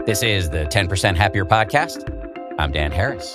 This is the 10% Happier Podcast. I'm Dan Harris.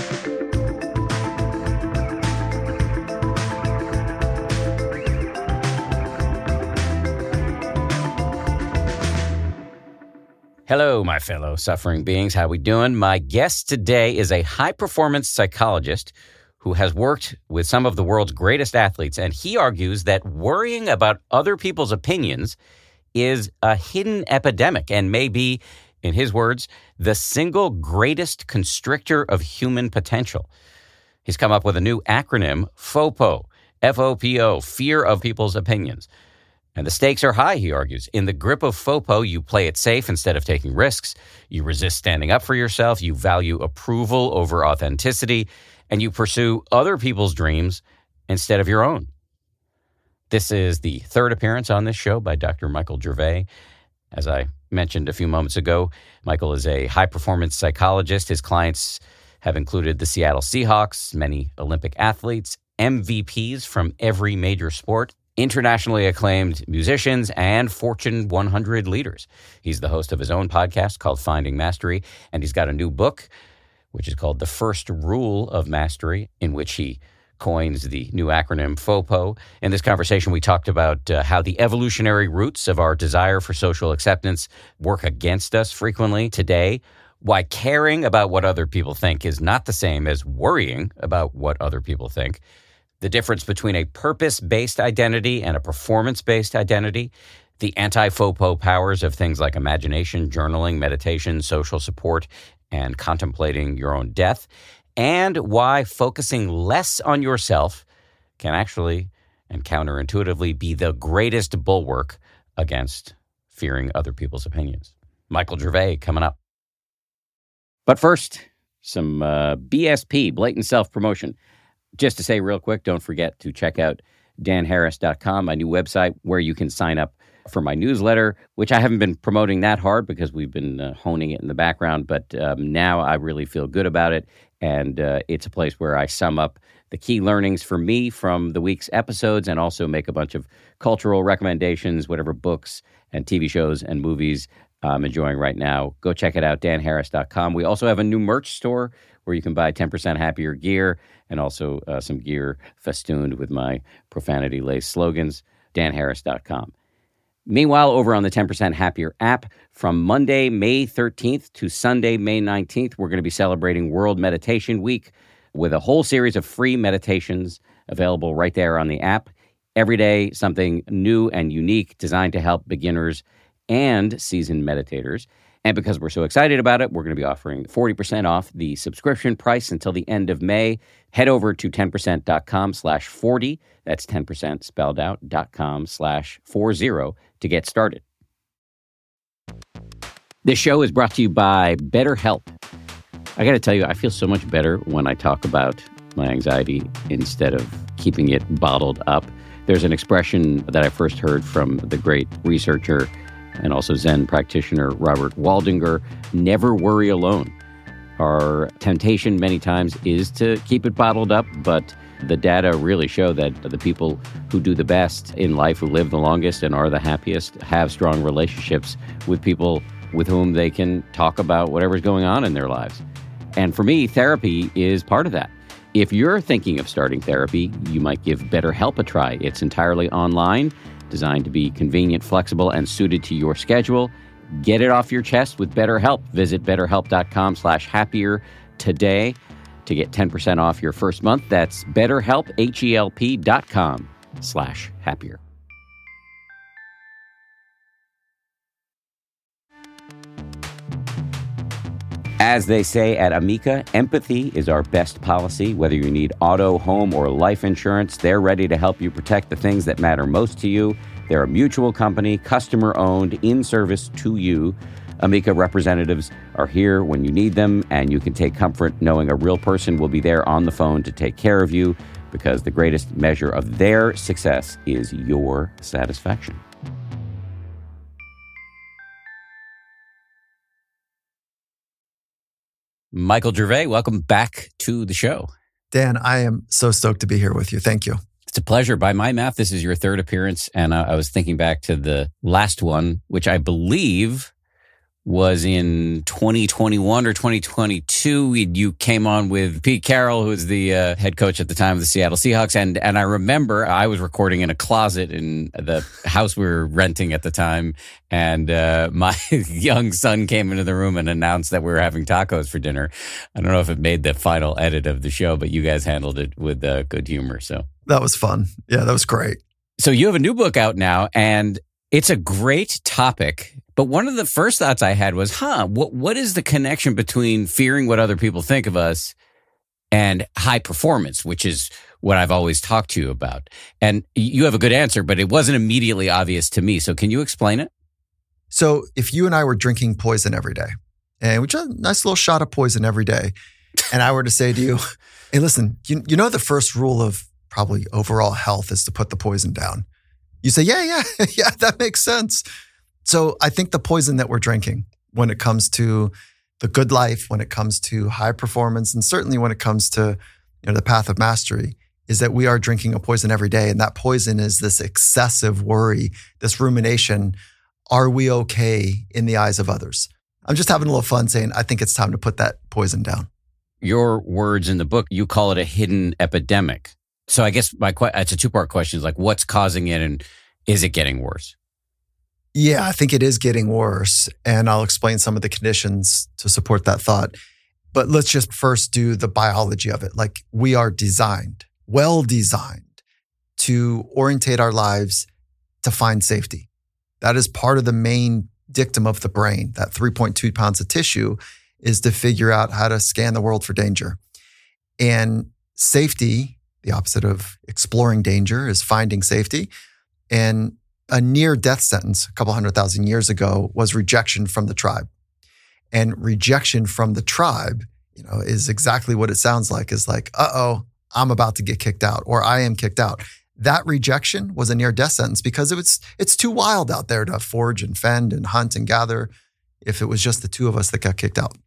Hello, my fellow suffering beings. How we doing? My guest today is a high-performance psychologist who has worked with some of the world's greatest athletes, and he argues that worrying about other people's opinions is a hidden epidemic and may be, in his words, the single greatest constrictor of human potential. He's come up with a new acronym, FOPO, F-O-P-O, fear of people's opinions. And the stakes are high, he argues. In the grip of FOPO, you play it safe instead of taking risks. You resist standing up for yourself. You value approval over authenticity. And you pursue other people's dreams instead of your own. This is the third appearance on this show by Dr. Michael Gervais. As I mentioned a few moments ago, Michael is a high-performance psychologist. His clients have included the Seattle Seahawks, many Olympic athletes, MVPs from every major sport, internationally acclaimed musicians, and Fortune 100 leaders. He's the host of his own podcast called Finding Mastery, and he's got a new book, which is called The First Rule of Mastery, in which he coins the new acronym FOPO. In this conversation, we talked about how the evolutionary roots of our desire for social acceptance work against us frequently today, why caring about what other people think is not the same as worrying about what other people think, the difference between a purpose-based identity and a performance-based identity, the anti-FOPO powers of things like imagination, journaling, meditation, social support, and contemplating your own death, and why focusing less on yourself can actually and counterintuitively be the greatest bulwark against fearing other people's opinions. Michael Gervais coming up. But first, some BSP, blatant self-promotion. Just to say real quick, don't forget to check out danharris.com, my new website where you can sign up for my newsletter, which I haven't been promoting that hard because we've been honing it in the background, but now I really feel good about it. And it's a place where I sum up the key learnings for me from the week's episodes and also make a bunch of cultural recommendations, whatever books and TV shows and movies I'm enjoying right now. Go check it out, danharris.com. We also have a new merch store where you can buy 10% Happier gear and also some gear festooned with my profanity-laced slogans, danharris.com. Meanwhile, over on the 10% Happier app, from Monday, May 13th to Sunday, May 19th, we're going to be celebrating World Meditation Week with a whole series of free meditations available right there on the app. Every day, something new and unique designed to help beginners and seasoned meditators. And because we're so excited about it, we're going to be offering 40% off the subscription price until the end of May. Head over to 10%.com/40. That's 10% spelled out, .com/40 to get started. This show is brought to you by BetterHelp. I got to tell you, I feel so much better when I talk about my anxiety instead of keeping it bottled up. There's an expression that I first heard from the great researcher and also Zen practitioner Robert Waldinger, never worry alone. Our temptation many times is to keep it bottled up, but the data really show that the people who do the best in life, who live the longest and are the happiest, have strong relationships with people with whom they can talk about whatever's going on in their lives. And for me, therapy is part of that. If you're thinking of starting therapy, you might give BetterHelp a try. It's entirely online, designed to be convenient, flexible, and suited to your schedule. Get it off your chest with BetterHelp. Visit betterhelp.com/happier today to get 10% off your first month. That's BetterHelp, HELP.com/happier. As they say at Amica, empathy is our best policy. Whether you need auto, home, or life insurance, they're ready to help you protect the things that matter most to you. They're a mutual company, customer-owned, in service to you. Amica representatives are here when you need them, and you can take comfort knowing a real person will be there on the phone to take care of you, because the greatest measure of their success is your satisfaction. Michael Gervais, welcome back to the show. Dan, I am so stoked to be here with you. Thank you. It's a pleasure. By my math, this is your third appearance, and I was thinking back to the last one, which I believe was in 2021 or 2022. You came on with Pete Carroll, who was the head coach at the time of the Seattle Seahawks. And I remember I was recording in a closet in the house we were renting at the time. And my young son came into the room and announced that we were having tacos for dinner. I don't know if it made the final edit of the show, but you guys handled it with good humor. So that was fun. Yeah, that was great. So you have a new book out now, and it's a great topic. But one of the first thoughts I had was, what is the connection between fearing what other people think of us and high performance, which is what I've always talked to you about? And you have a good answer, but it wasn't immediately obvious to me. So can you explain it? So if you and I were drinking poison every day, and we just a nice little shot of poison every day, and I were to say to you, hey, listen, you know the first rule of probably overall health is to put the poison down. You say, yeah, that makes sense. So I think the poison that we're drinking when it comes to the good life, when it comes to high performance, and certainly when it comes to the path of mastery, is that we are drinking a poison every day. And that poison is this excessive worry, this rumination. Are we okay in the eyes of others? I'm just having a little fun saying, I think it's time to put that poison down. Your words in the book, you call it a hidden epidemic. So I guess it's a two-part question. It's like, what's causing it and is it getting worse? Yeah, I think it is getting worse. And I'll explain some of the conditions to support that thought. But let's just first do the biology of it. Like, we are designed, well designed, to orientate our lives to find safety. That is part of the main dictum of the brain. That 3.2 pounds of tissue is to figure out how to scan the world for danger. And safety, the opposite of exploring danger, is finding safety. And a near-death sentence a couple 100,000 years ago was rejection from the tribe. And rejection from the tribe, is exactly what it sounds like, is like, I'm about to get kicked out, or I am kicked out. That rejection was a near-death sentence because it's too wild out there to forage and fend and hunt and gather if it was just the two of us that got kicked out.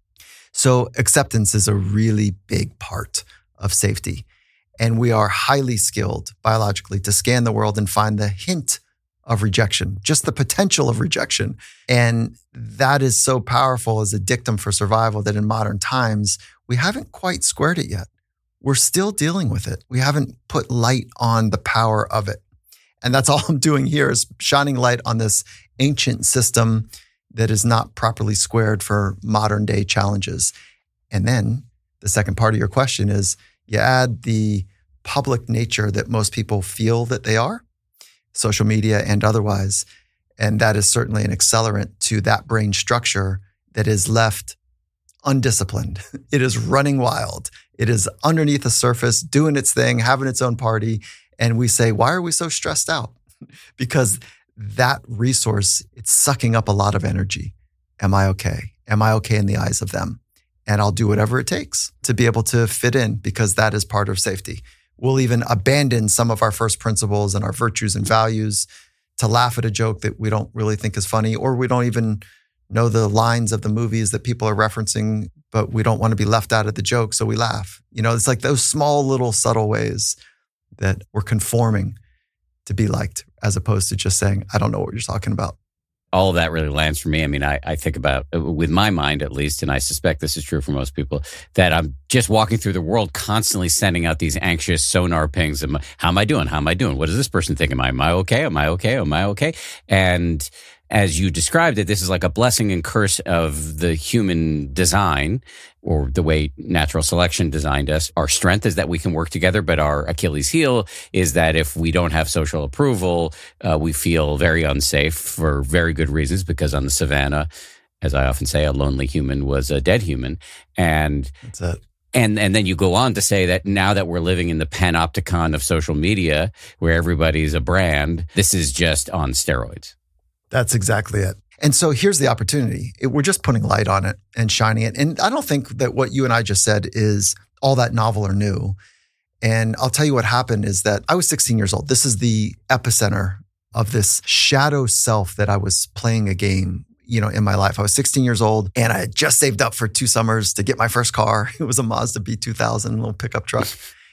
So acceptance is a really big part of safety. And we are highly skilled biologically to scan the world and find the hint of rejection, just the potential of rejection. And that is so powerful as a dictum for survival that in modern times, we haven't quite squared it yet. We're still dealing with it. We haven't put light on the power of it. And that's all I'm doing here is shining light on this ancient system that is not properly squared for modern day challenges. And then the second part of your question is, you add the public nature that most people feel that they are, social media and otherwise, and that is certainly an accelerant to that brain structure that is left undisciplined. It is running wild. It is underneath the surface, doing its thing, having its own party. And we say, why are we so stressed out? Because that resource, it's sucking up a lot of energy. Am I okay? Am I okay in the eyes of them? And I'll do whatever it takes to be able to fit in, because that is part of safety. We'll even abandon some of our first principles and our virtues and values to laugh at a joke that we don't really think is funny, or we don't even know the lines of the movies that people are referencing, but we don't want to be left out of the joke, so we laugh. It's like those small little subtle ways that we're conforming to be liked, as opposed to just saying, I don't know what you're talking about. All of that really lands for me. I mean, I think about, with my mind at least, and I suspect this is true for most people, that I'm just walking through the world constantly sending out these anxious sonar pings. How am I doing? How am I doing? What does this person think? Am I okay? Am I okay? Am I okay? And as you described it, this is like a blessing and curse of the human design, or the way natural selection designed us. Our strength is that we can work together, but our Achilles heel is that if we don't have social approval, we feel very unsafe for very good reasons, because on the savannah, as I often say, a lonely human was a dead human. And that's it. And then you go on to say that now that we're living in the panopticon of social media, where everybody's a brand, this is just on steroids. That's exactly it. And so here's the opportunity. We're just putting light on it and shining it. And I don't think that what you and I just said is all that novel or new. And I'll tell you what happened is that I was 16 years old. This is the epicenter of this shadow self that I was playing a game, in my life. I was 16 years old and I had just saved up for 2 summers to get my first car. It was a Mazda B2000, a little pickup truck.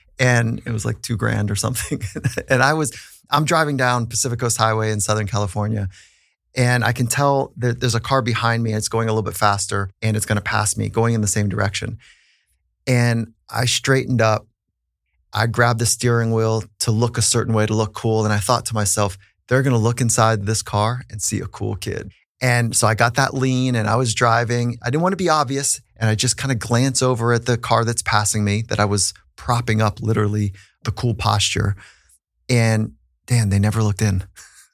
And it was like $2,000 or something. And I'm driving down Pacific Coast Highway in Southern California. And I can tell that there's a car behind me and it's going a little bit faster and it's going to pass me going in the same direction. And I straightened up. I grabbed the steering wheel to look a certain way, to look cool. And I thought to myself, they're going to look inside this car and see a cool kid. And so I got that lean and I was driving. I didn't want to be obvious. And I just kind of glance over at the car that's passing me that I was propping up, literally the cool posture. And Dan, they never looked in.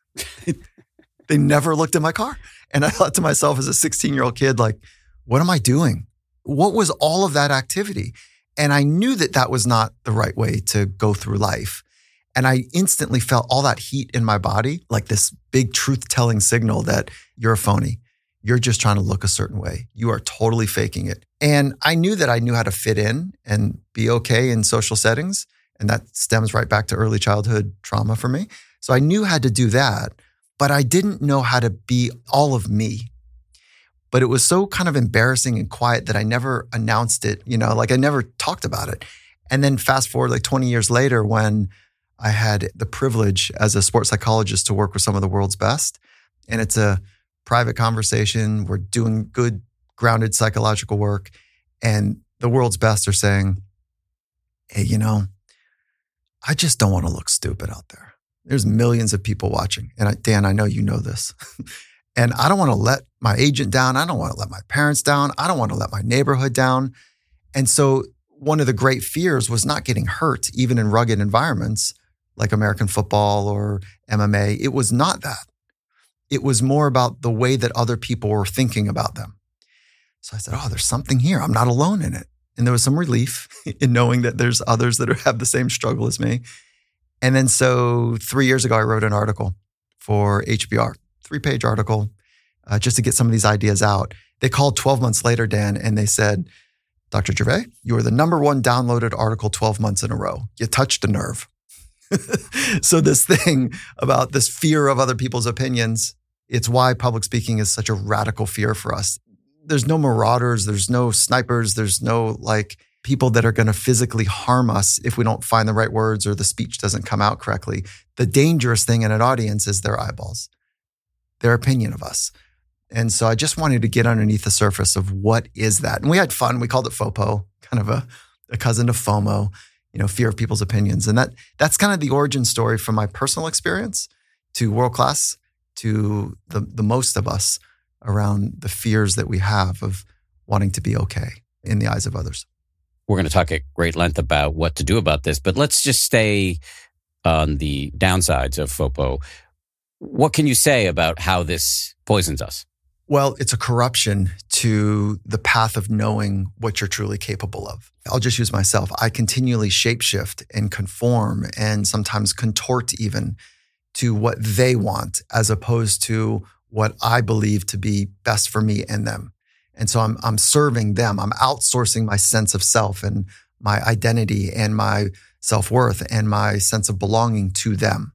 They never looked in my car. And I thought to myself as a 16-year-old kid, like, what am I doing? What was all of that activity? And I knew that that was not the right way to go through life. And I instantly felt all that heat in my body, like this big truth-telling signal that you're a phony. You're just trying to look a certain way. You are totally faking it. And I knew that I knew how to fit in and be okay in social settings. And that stems right back to early childhood trauma for me. So I knew how to do that, but I didn't know how to be all of me. But it was so kind of embarrassing and quiet that I never announced it, like I never talked about it. And then fast forward like 20 years later when I had the privilege as a sports psychologist to work with some of the world's best. And it's a private conversation. We're doing good, grounded psychological work. And the world's best are saying, hey, I just don't want to look stupid out there. There's millions of people watching. And Dan, I know you know this. And I don't want to let my agent down. I don't want to let my parents down. I don't want to let my neighborhood down. And so one of the great fears was not getting hurt, even in rugged environments like American football or MMA. It was not that. It was more about the way that other people were thinking about them. So I said, there's something here. I'm not alone in it. And there was some relief in knowing that there's others that have the same struggle as me. And then so 3 years ago, I wrote an article for HBR, 3-page article, just to get some of these ideas out. They called 12 months later, Dan, and they said, Dr. Gervais, you are the #1 downloaded article 12 months in a row. You touched a nerve. So this thing about this fear of other people's opinions, it's why public speaking is such a radical fear for us. There's no marauders, there's no snipers, there's no people that are going to physically harm us if we don't find the right words or the speech doesn't come out correctly. The dangerous thing in an audience is their eyeballs, their opinion of us. And so I just wanted to get underneath the surface of what is that. And we had fun. We called it FOPO, kind of a cousin to FOMO, fear of people's opinions. And that's kind of the origin story from my personal experience to world class, to the most of us around the fears that we have of wanting to be okay in the eyes of others. We're going to talk at great length about what to do about this, but let's just stay on the downsides of FOPO. What can you say about how this poisons us? Well, it's a corruption to the path of knowing what you're truly capable of. I'll just use myself. I continually shapeshift and conform and sometimes contort even to what they want as opposed to what I believe to be best for me and them. And so I'm serving them. I'm outsourcing my sense of self and my identity and my self-worth and my sense of belonging to them.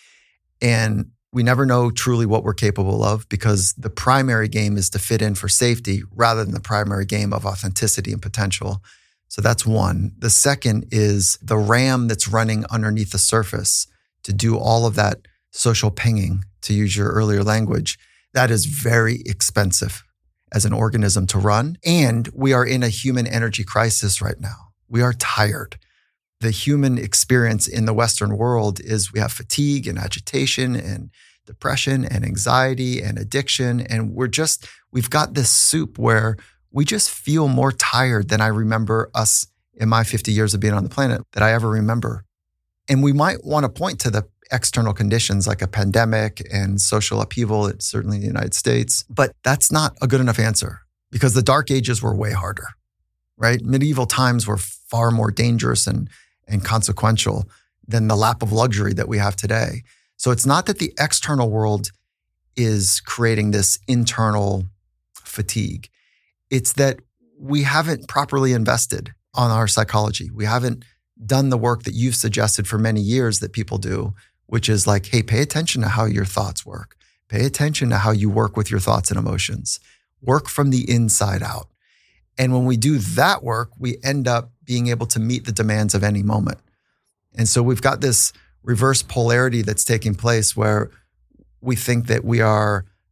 And we never know truly what we're capable of because the primary game is to fit in for safety rather than the primary game of authenticity and potential. So that's one. The second is the RAM that's running underneath the surface to do all of that social pinging, to use your earlier language. That is very expensive as an organism to run. And we are in a human energy crisis right now. We are tired. The human experience in the Western world is we have fatigue and agitation and depression and anxiety and addiction. And we've got this soup where we just feel more tired than I remember us in my 50 years of being on the planet that I ever remember. And we might want to point to the external conditions like a pandemic and social upheaval, certainly in the United States. But that's not a good enough answer because the dark ages were way harder, right? Medieval times were far more dangerous and consequential than the lap of luxury that we have today. So it's not that the external world is creating this internal fatigue. It's that we haven't properly invested on our psychology. We haven't done the work that you've suggested for many years that people do, which is like, hey, pay attention to how your thoughts work. Pay attention to how you work with your thoughts and emotions. Work from the inside out. And when we do that work, we end up being able to meet the demands of any moment. And so we've got this reverse polarity that's taking place where we think that we are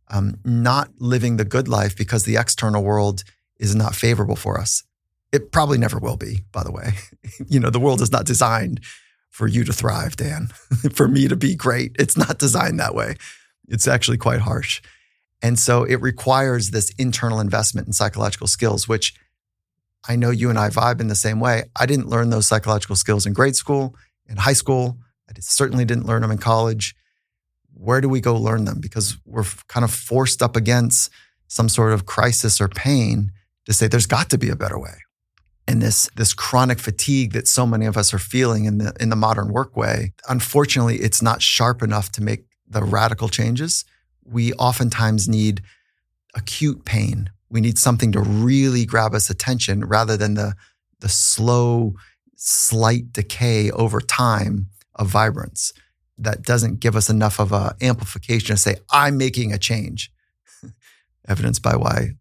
not living the good life because the external world is not favorable for us. It probably never will be, by the way. The world is not designed for you to thrive, Dan, for me to be great. It's not designed that way. It's actually quite harsh. And so it requires this internal investment in psychological skills, which I know you and I vibe in the same way. I didn't learn those psychological skills in grade school, in high school. I certainly didn't learn them in college. Where do we go learn them? Because we're kind of forced up against some sort of crisis or pain to say there's got to be a better way. And this chronic fatigue that so many of us are feeling in the modern work way, unfortunately, it's not sharp enough to make the radical changes. We oftentimes need acute pain. We need something to really grab us attention rather than the slow, slight decay over time of vibrance that doesn't give us enough of an amplification to say, I'm making a change. Evidenced by why,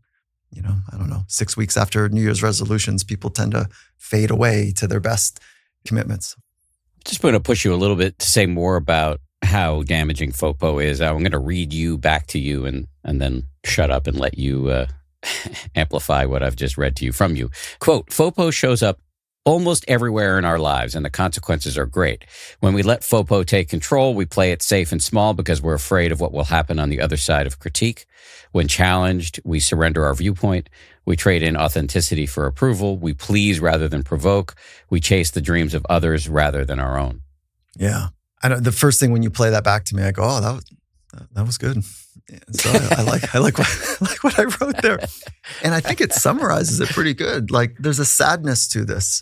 6 weeks after New Year's resolutions, people tend to fade away to their best commitments. Just going to push you a little bit to say more about how damaging FOPO is. I'm going to read you back to you and then shut up and let you amplify what I've just read to you from you. Quote, FOPO shows up almost everywhere in our lives, and the consequences are great. When we let FOPO take control, we play it safe and small because we're afraid of what will happen on the other side of critique. When challenged, we surrender our viewpoint. We trade in authenticity for approval. We please rather than provoke. We chase the dreams of others rather than our own. Yeah. I know the first thing when you play that back to me, I go, oh, that was good. So I like what I wrote there. And I think it summarizes it pretty good. Like there's a sadness to this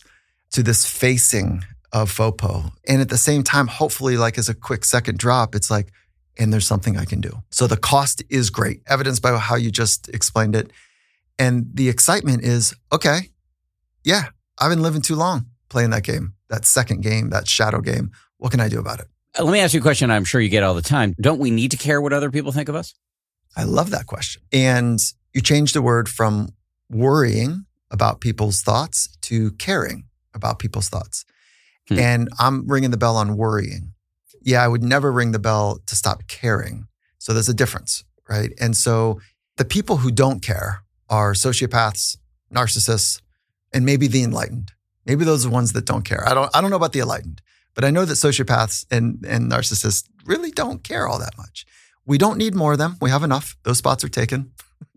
facing of FOPO. And at the same time, hopefully like as a quick second drop, it's like, and there's something I can do. So the cost is great, evidenced by how you just explained it. And the excitement is, okay, yeah, I've been living too long playing that game, that second game, that shadow game. What can I do about it? Let me ask you a question I'm sure you get all the time. Don't we need to care what other people think of us? I love that question. And you changed the word from worrying about people's thoughts to caring about people's thoughts. And I'm ringing the bell on worrying. Yeah, I would never ring the bell to stop caring. So there's a difference, right? And so the people who don't care are sociopaths, narcissists, and maybe the enlightened. Maybe those are the ones that don't care. I don't know about the enlightened. But I know that sociopaths and narcissists really don't care all that much. We don't need more of them. We have enough. Those spots are taken.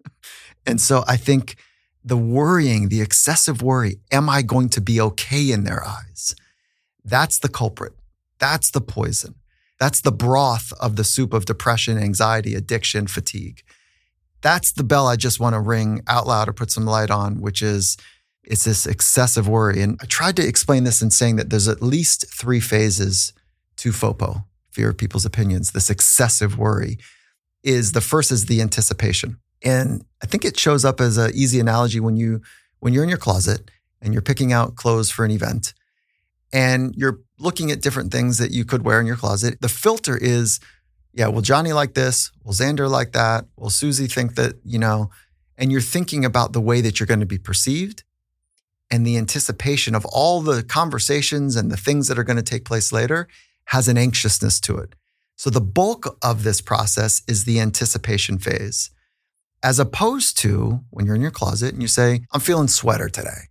And so I think the worrying, the excessive worry, am I going to be okay in their eyes? That's the culprit. That's the poison. That's the broth of the soup of depression, anxiety, addiction, fatigue. That's the bell I just want to ring out loud or put some light on, which is it's this excessive worry. And I tried to explain this in saying that there's at least 3 phases to FOPO, fear of people's opinions. This excessive worry is the first is the anticipation. And I think it shows up as an easy analogy when you're in your closet and you're picking out clothes for an event and you're looking at different things that you could wear in your closet. The filter is, yeah, will Johnny like this? Will Xander like that? Will Susie think that, and you're thinking about the way that you're going to be perceived and the anticipation of all the conversations and the things that are going to take place later has an anxiousness to it. So the bulk of this process is the anticipation phase, as opposed to when you're in your closet and you say, I'm feeling sweater today,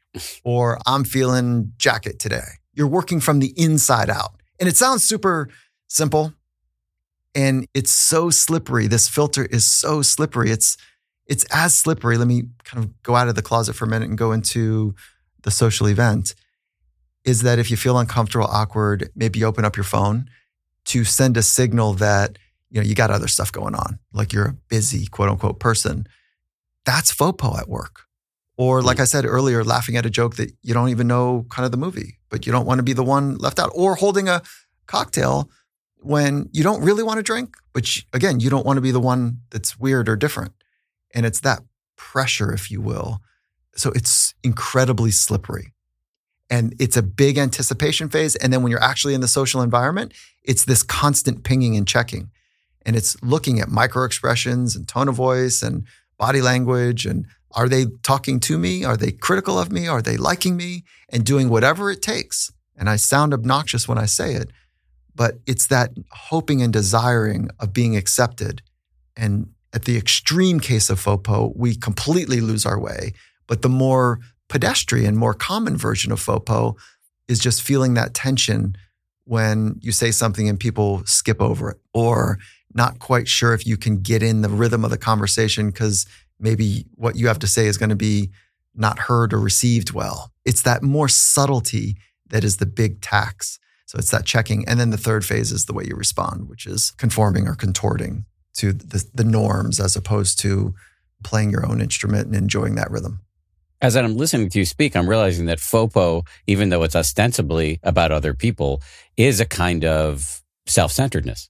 or I'm feeling jacket today. You're working from the inside out. And it sounds super simple and it's so slippery. This filter is so slippery. It's as slippery. Let me kind of go out of the closet for a minute and go into the social event. Is that if you feel uncomfortable, awkward, maybe you open up your phone to send a signal that, you got other stuff going on, like you're a busy, quote unquote, person. That's FOPO at work. Or like I said earlier, laughing at a joke that you don't even know kind of the movie, but you don't want to be the one left out. Or holding a cocktail when you don't really want to drink, but again, you don't want to be the one that's weird or different. And it's that pressure, if you will. So it's incredibly slippery. And it's a big anticipation phase. And then when you're actually in the social environment, it's this constant pinging and checking. And it's looking at micro expressions and tone of voice and body language. And are they talking to me? Are they critical of me? Are they liking me? And doing whatever it takes. And I sound obnoxious when I say it, but it's that hoping and desiring of being accepted. And At the extreme case of FOPO, we completely lose our way. But the more pedestrian, more common version of FOPO is just feeling that tension when you say something and people skip over it, or not quite sure if you can get in the rhythm of the conversation because maybe what you have to say is going to be not heard or received well. It's that more subtlety that is the big tax. So it's that checking. And then the third phase is the way you respond, which is conforming or contorting to the norms as opposed to playing your own instrument and enjoying that rhythm. As I'm listening to you speak, I'm realizing that FOPO, even though it's ostensibly about other people, is a kind of self-centeredness.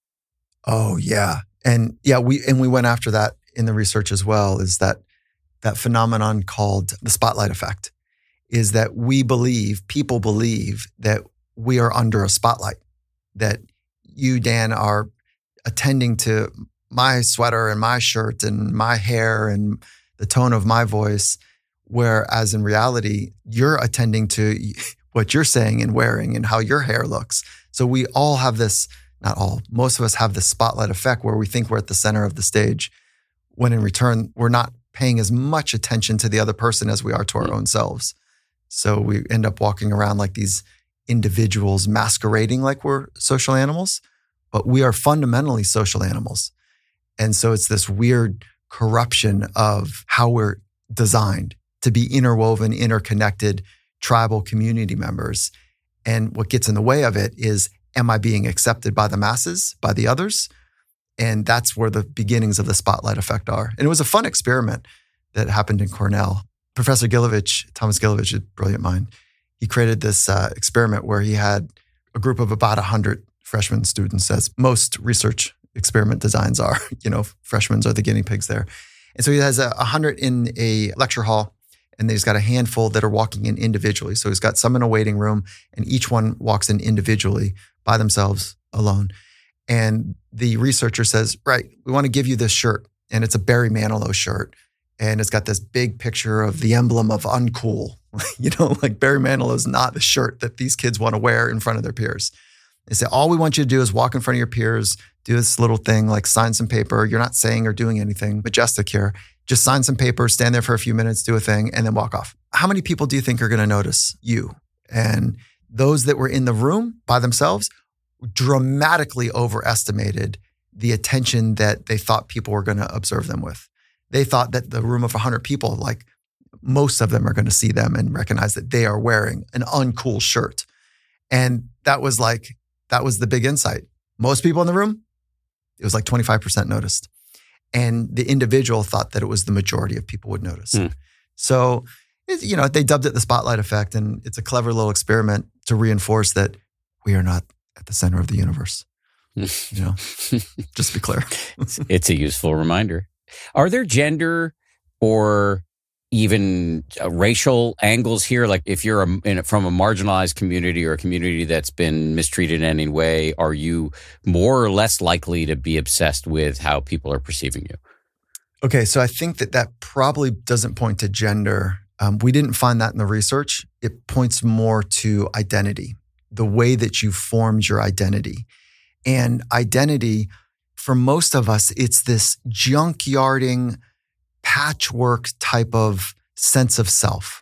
Oh, yeah. And yeah, we went after that in the research as well, is that phenomenon called the spotlight effect, is that people believe that we are under a spotlight, that you, Dan, are attending to my sweater and my shirt and my hair and the tone of my voice, whereas in reality, you're attending to what you're saying and wearing and how your hair looks. So we all have this, not all, most of us have this spotlight effect where we think we're at the center of the stage, when in return, we're not paying as much attention to the other person as we are to our own selves. So we end up walking around like these individuals masquerading like we're social animals, but we are fundamentally social animals. And so it's this weird corruption of how we're designed to be interwoven, interconnected, tribal community members. And what gets in the way of it is, am I being accepted by the masses, by the others? And that's where the beginnings of the spotlight effect are. And it was a fun experiment that happened in Cornell. Professor Gilovich, Thomas Gilovich, a brilliant mind, he created this experiment where he had a group of about 100 freshman students, as most research experiment designs are. Freshmen are the guinea pigs there. And so he has 100 in a lecture hall, and he's got a handful that are walking in individually. So he's got some in a waiting room, and each one walks in individually by themselves, alone. And the researcher says, right, we want to give you this shirt. And it's a Barry Manilow shirt. And it's got this big picture of the emblem of uncool. Like Barry Manilow is not the shirt that these kids want to wear in front of their peers. They say, all we want you to do is walk in front of your peers, do this little thing, like sign some paper. You're not saying or doing anything majestic here. Just sign some paper, stand there for a few minutes, do a thing, and then walk off. How many people do you think are going to notice you? And those that were in the room by themselves dramatically overestimated the attention that they thought people were going to observe them with. They thought that the room of 100 people, like most of them are going to see them and recognize that they are wearing an uncool shirt. And that was the big insight. Most people in the room, it was like 25% noticed. And the individual thought that it was the majority of people would notice. So, they dubbed it the spotlight effect, and it's a clever little experiment to reinforce that we are not at the center of the universe. Just to be clear. It's a useful reminder. Are there gender or even racial angles here? Like if you're from a marginalized community or a community that's been mistreated in any way, are you more or less likely to be obsessed with how people are perceiving you? Okay, so I think that probably doesn't point to gender. We didn't find that in the research. It points more to identity, the way that you formed your identity. And identity, for most of us, it's this junkyarding, patchwork type of sense of self.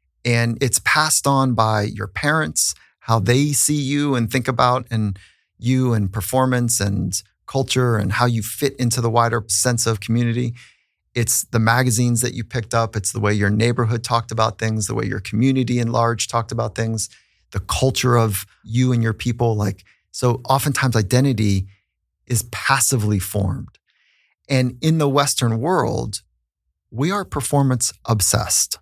And it's passed on by your parents, how they see you and think about and you and performance and culture and how you fit into the wider sense of community. It's the magazines that you picked up. It's the way your neighborhood talked about things, the way your community in large talked about things, the culture of you and your people. So oftentimes identity is passively formed. And in the Western world, we are performance obsessed.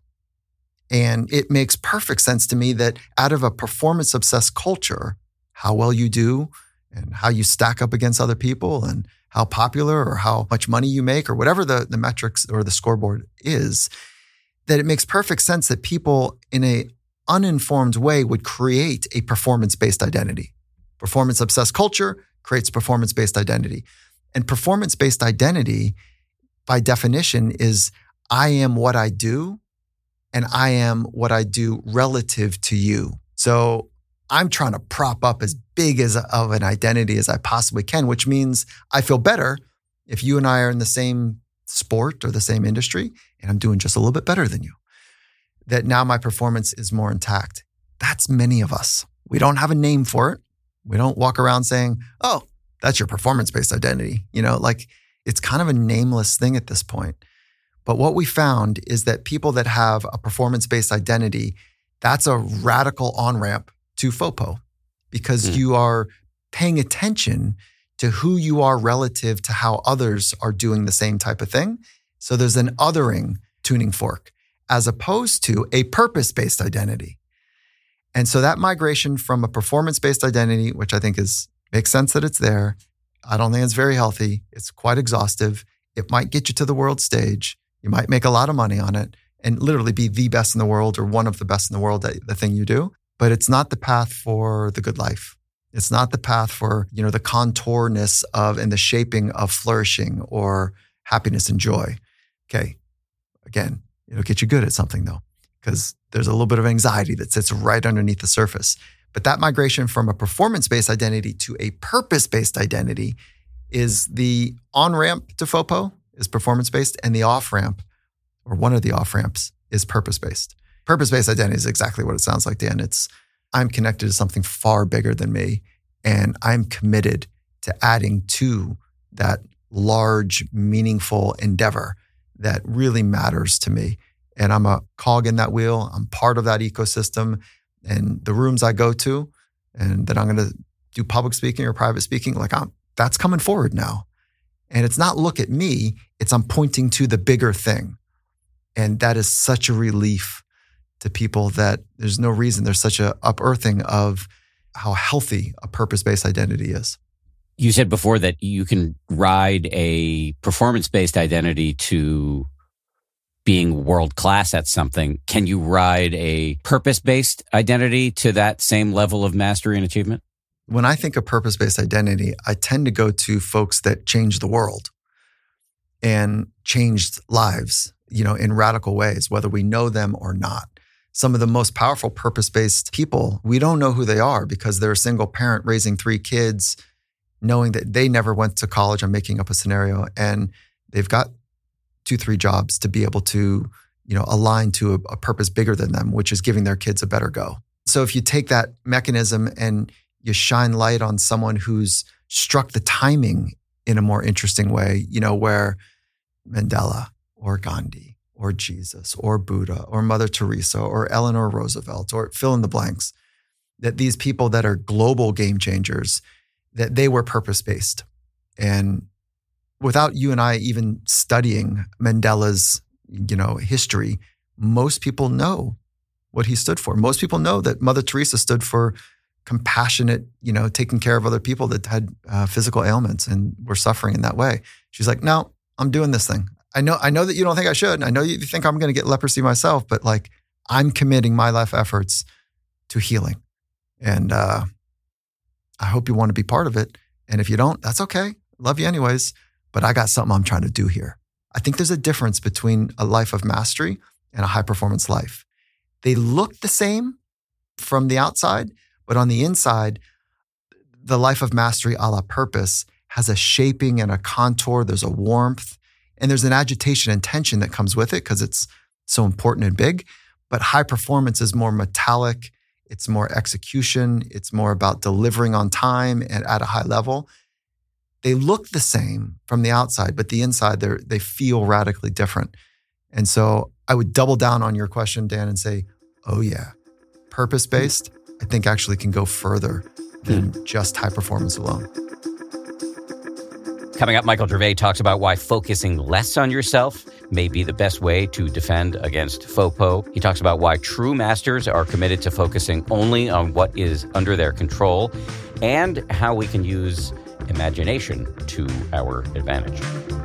And it makes perfect sense to me that out of a performance obsessed culture, how well you do and how you stack up against other people and how popular or how much money you make or whatever the metrics or the scoreboard is, that it makes perfect sense that people in a uninformed way would create a performance-based identity. Performance-obsessed culture creates performance-based identity. And performance-based identity, by definition, is I am what I do, and I am what I do relative to you. So I'm trying to prop up as big of an identity as I possibly can, which means I feel better If you and I are in the same sport or the same industry, and I'm doing just a little bit better than you, that now my performance is more intact. That's many of us. We don't have a name for it. We don't walk around saying, oh, that's your performance-based identity. It's kind of a nameless thing at this point. But what we found is that people that have a performance-based identity, that's a radical on-ramp to FOPO because you are paying attention to who you are relative to how others are doing the same type of thing. So there's an othering tuning fork as opposed to a purpose-based identity. And so that migration from a performance-based identity, which I think makes sense that it's there. I don't think it's very healthy. It's quite exhaustive. It might get you to the world stage. You might make a lot of money on it and literally be the best in the world or one of the best in the world at the thing you do. But it's not the path for the good life. It's not the path for, the contourness of and the shaping of flourishing or happiness and joy. Okay. Again, it'll get you good at something though, because there's a little bit of anxiety that sits right underneath the surface. But that migration from a performance-based identity to a purpose-based identity is the on-ramp to FOPO is performance-based, and the off-ramp, or one of the off-ramps, is purpose-based. Purpose-based identity is exactly what it sounds like, Dan. It's I'm connected to something far bigger than me, and I'm committed to adding to that large, meaningful endeavor that really matters to me. And I'm a cog in that wheel. I'm part of that ecosystem. And the rooms I go to, and that I'm going to do public speaking or private speaking, that's coming forward now. And it's not look at me, it's I'm pointing to the bigger thing. And that is such a relief to people that there's no reason there's such a unearthing of how healthy a purpose-based identity is. You said before that you can ride a performance-based identity to being world-class at something. Can you ride a purpose-based identity to that same level of mastery and achievement? When I think of purpose-based identity, I tend to go to folks that changed the world and changed lives, in radical ways, whether we know them or not. Some of the most powerful purpose-based people, we don't know who they are because they're a single parent raising 3 kids, knowing that they never went to college. I'm making up a scenario, and they've got 2-3 jobs to be able to, align to a purpose bigger than them, which is giving their kids a better go. So if you take that mechanism and you shine light on someone who's struck the timing in a more interesting way, where Mandela or Gandhi or Jesus or Buddha or Mother Teresa or Eleanor Roosevelt or fill in the blanks, that these people that are global game changers, that they were purpose-based. And without you and I even studying Mandela's, history, most people know what he stood for. Most people know that Mother Teresa stood for compassionate, taking care of other people that had physical ailments and were suffering in that way. She's like, no, I'm doing this thing. I know that you don't think I should. I know you think I'm going to get leprosy myself, but I'm committing my life efforts to healing. And I hope you want to be part of it. And if you don't, that's okay. Love you anyways. But I got something I'm trying to do here. I think there's a difference between a life of mastery and a high performance life. They look the same from the outside, but on the inside, the life of mastery a la purpose has a shaping and a contour. There's a warmth and there's an agitation and tension that comes with it because it's so important and big. But high performance is more metallic. It's more execution. It's more about delivering on time and at a high level. They look the same from the outside, but the inside, they feel radically different. And so I would double down on your question, Dan, and say, oh yeah, purpose-based, I think actually can go further than just high performance alone. Coming up, Michael Gervais talks about why focusing less on yourself may be the best way to defend against FOPO. He talks about why true masters are committed to focusing only on what is under their control and how we can use imagination to our advantage.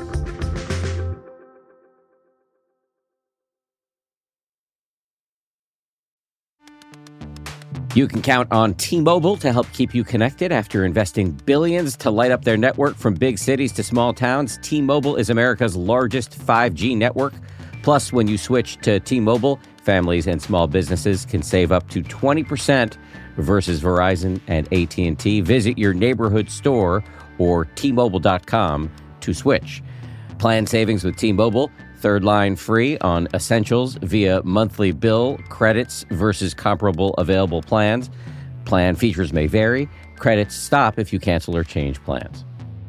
You can count on T-Mobile to help keep you connected after investing billions to light up their network from big cities to small towns. T-Mobile is America's largest 5G network. Plus, when you switch to T-Mobile, families and small businesses can save up to 20% versus Verizon and AT&T. Visit your neighborhood store or T-Mobile.com to switch. Plan savings with T-Mobile. Third line free on essentials via monthly bill credits versus comparable available plans. Plan features may vary. Credits stop if you cancel or change plans.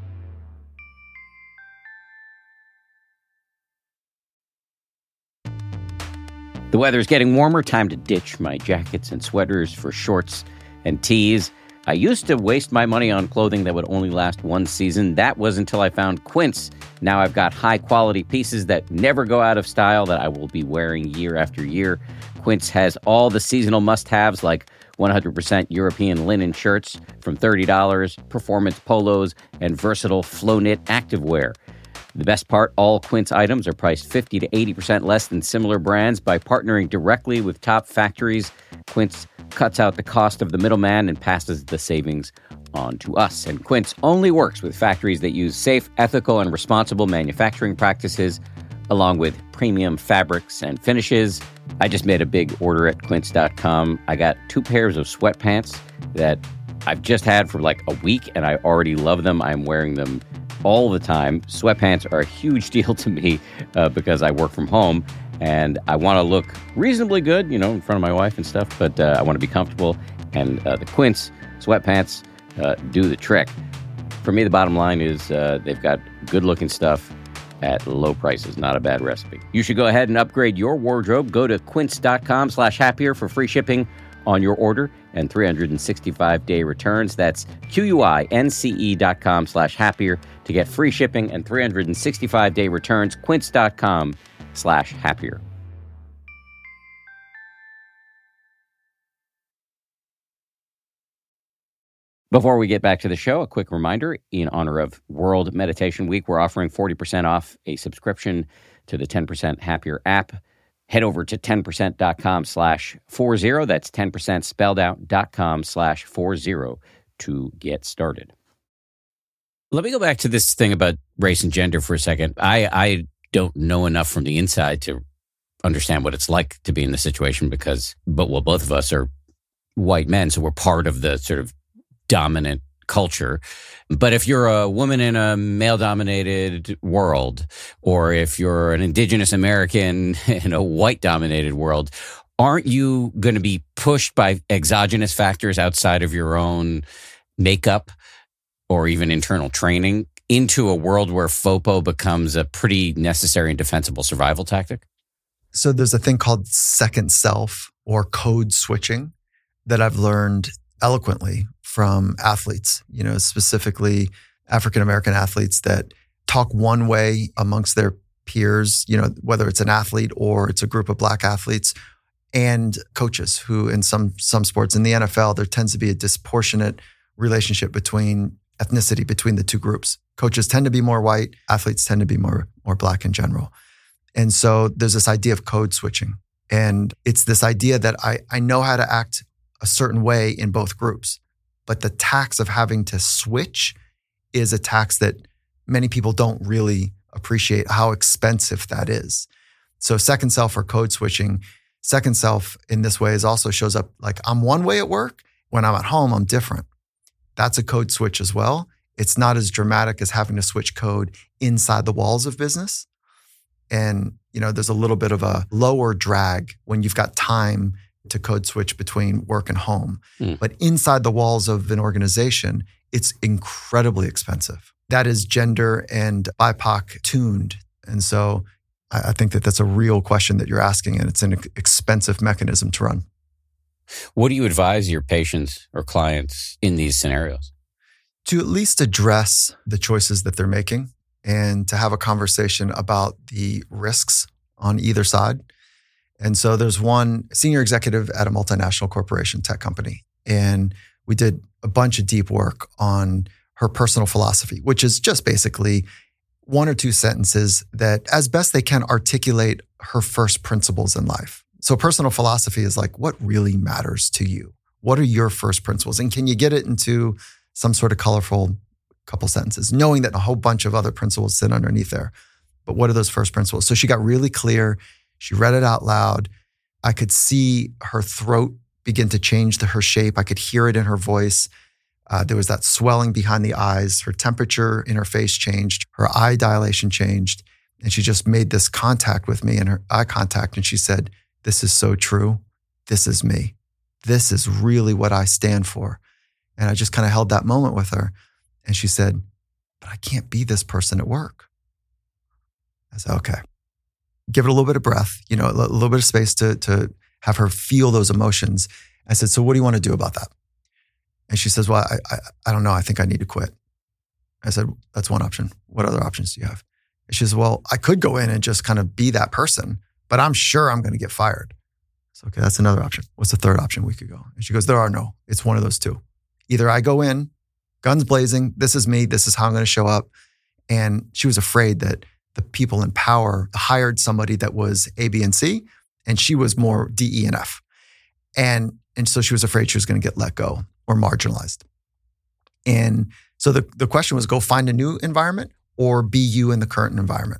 The weather's getting warmer. Time to ditch my jackets and sweaters for shorts and tees. I used to waste my money on clothing that would only last one season. That was until I found Quince. Now I've got high-quality pieces that never go out of style that I will be wearing year after year. Quince has all the seasonal must-haves like 100% European linen shirts from $30, performance polos, and versatile flow-knit activewear. The best part, all Quince items are priced 50 to 80% less than similar brands. By partnering directly with top factories, Quince cuts out the cost of the middleman and passes the savings on to us. And Quince only works with factories that use safe, ethical, and responsible manufacturing practices, along with premium fabrics and finishes. I just made a big order at quince.com. I got 2 pairs of sweatpants that I've just had for like a week, and I already love them. I'm wearing them all the time. Sweatpants are a huge deal to me because I work from home and I want to look reasonably good, you know, in front of my wife and stuff, but I want to be comfortable. And the Quince sweatpants do the trick. For me, the bottom line is they've got good looking stuff at low prices. Not a bad recipe. You should go ahead and upgrade your wardrobe. Go to quince.com/happier for free shipping on your order and 365-day returns. That's QUINCE.com/happier to get free shipping and 365-day returns. Quince.com/happier. Before we get back to the show, a quick reminder, in honor of World Meditation Week, we're offering 40% off a subscription to the 10% Happier app. Head over to 10%.com/40. That's 10% spelled out.com/40 to get started. Let me go back to this thing about race and gender for a second. I don't know enough from the inside to understand what it's like to be in the situation but both of us are white men, so we're part of the sort of dominant culture. But if you're a woman in a male-dominated world, or if you're an indigenous American in a white-dominated world, aren't you going to be pushed by exogenous factors outside of your own makeup or even internal training into a world where FOPO becomes a pretty necessary and defensible survival tactic? So there's a thing called second self or code switching that I've learned eloquently from athletes, you know, specifically African-American athletes that talk one way amongst their peers, you know, whether it's an athlete or it's a group of Black athletes, and coaches who in some sports, in the NFL, there tends to be a disproportionate relationship between ethnicity between the two groups. Coaches tend to be more white, athletes tend to be more Black in general. And so there's this idea of code switching. And it's this idea that I know how to act a certain way in both groups. But the tax of having to switch is a tax that many people don't really appreciate how expensive that is. So second self or code switching, second self in this way also shows up like I'm one way at work. When I'm at home, I'm different. That's a code switch as well. It's not as dramatic as having to switch code inside the walls of business. And, you know, there's a little bit of a lower drag when you've got time to code switch between work and home. But inside the walls of an organization, it's incredibly expensive. That is gender and BIPOC tuned. And so I think that that's a real question that you're asking, and it's an expensive mechanism to run. What do you advise your patients or clients in these scenarios? To at least address the choices that they're making and to have a conversation about the risks on either side. And so there's one senior executive at a multinational corporation tech company, and we did a bunch of deep work on her personal philosophy, which is just basically 1 or 2 sentences that as best they can articulate her first principles in life. So personal philosophy is like, what really matters to you? What are your first principles? And can you get it into some sort of colorful couple sentences, knowing that a whole bunch of other principles sit underneath there. But what are those first principles? So she got really clear. She read it out loud. I could see her throat begin to change her shape. I could hear it in her voice. There was that swelling behind the eyes. Her temperature in her face changed. Her eye dilation changed. And she just made this contact with me and her eye contact. And she said, "This is so true. This is me. This is really what I stand for." And I just kind of held that moment with her. And she said, "But I can't be this person at work." I said, "Okay." Give it a little bit of breath, a little bit of space to have her feel those emotions. I said, "So what do you want to do about that?" And she says, "Well, I don't know. I think I need to quit." I said, "That's one option. What other options do you have?" And she says, "Well, I could go in and just kind of be that person, but I'm sure I'm going to get fired." So, okay, that's another option. What's the third option we could go? And she goes, "There are no. It's one of those two. Either I go in, guns blazing, this is me, this is how I'm going to show up." And she was afraid that the people in power hired somebody that was A, B, and C, and she was more D, E, and F. And so she was afraid she was going to get let go or marginalized. And so the question was, go find a new environment or be you in the current environment.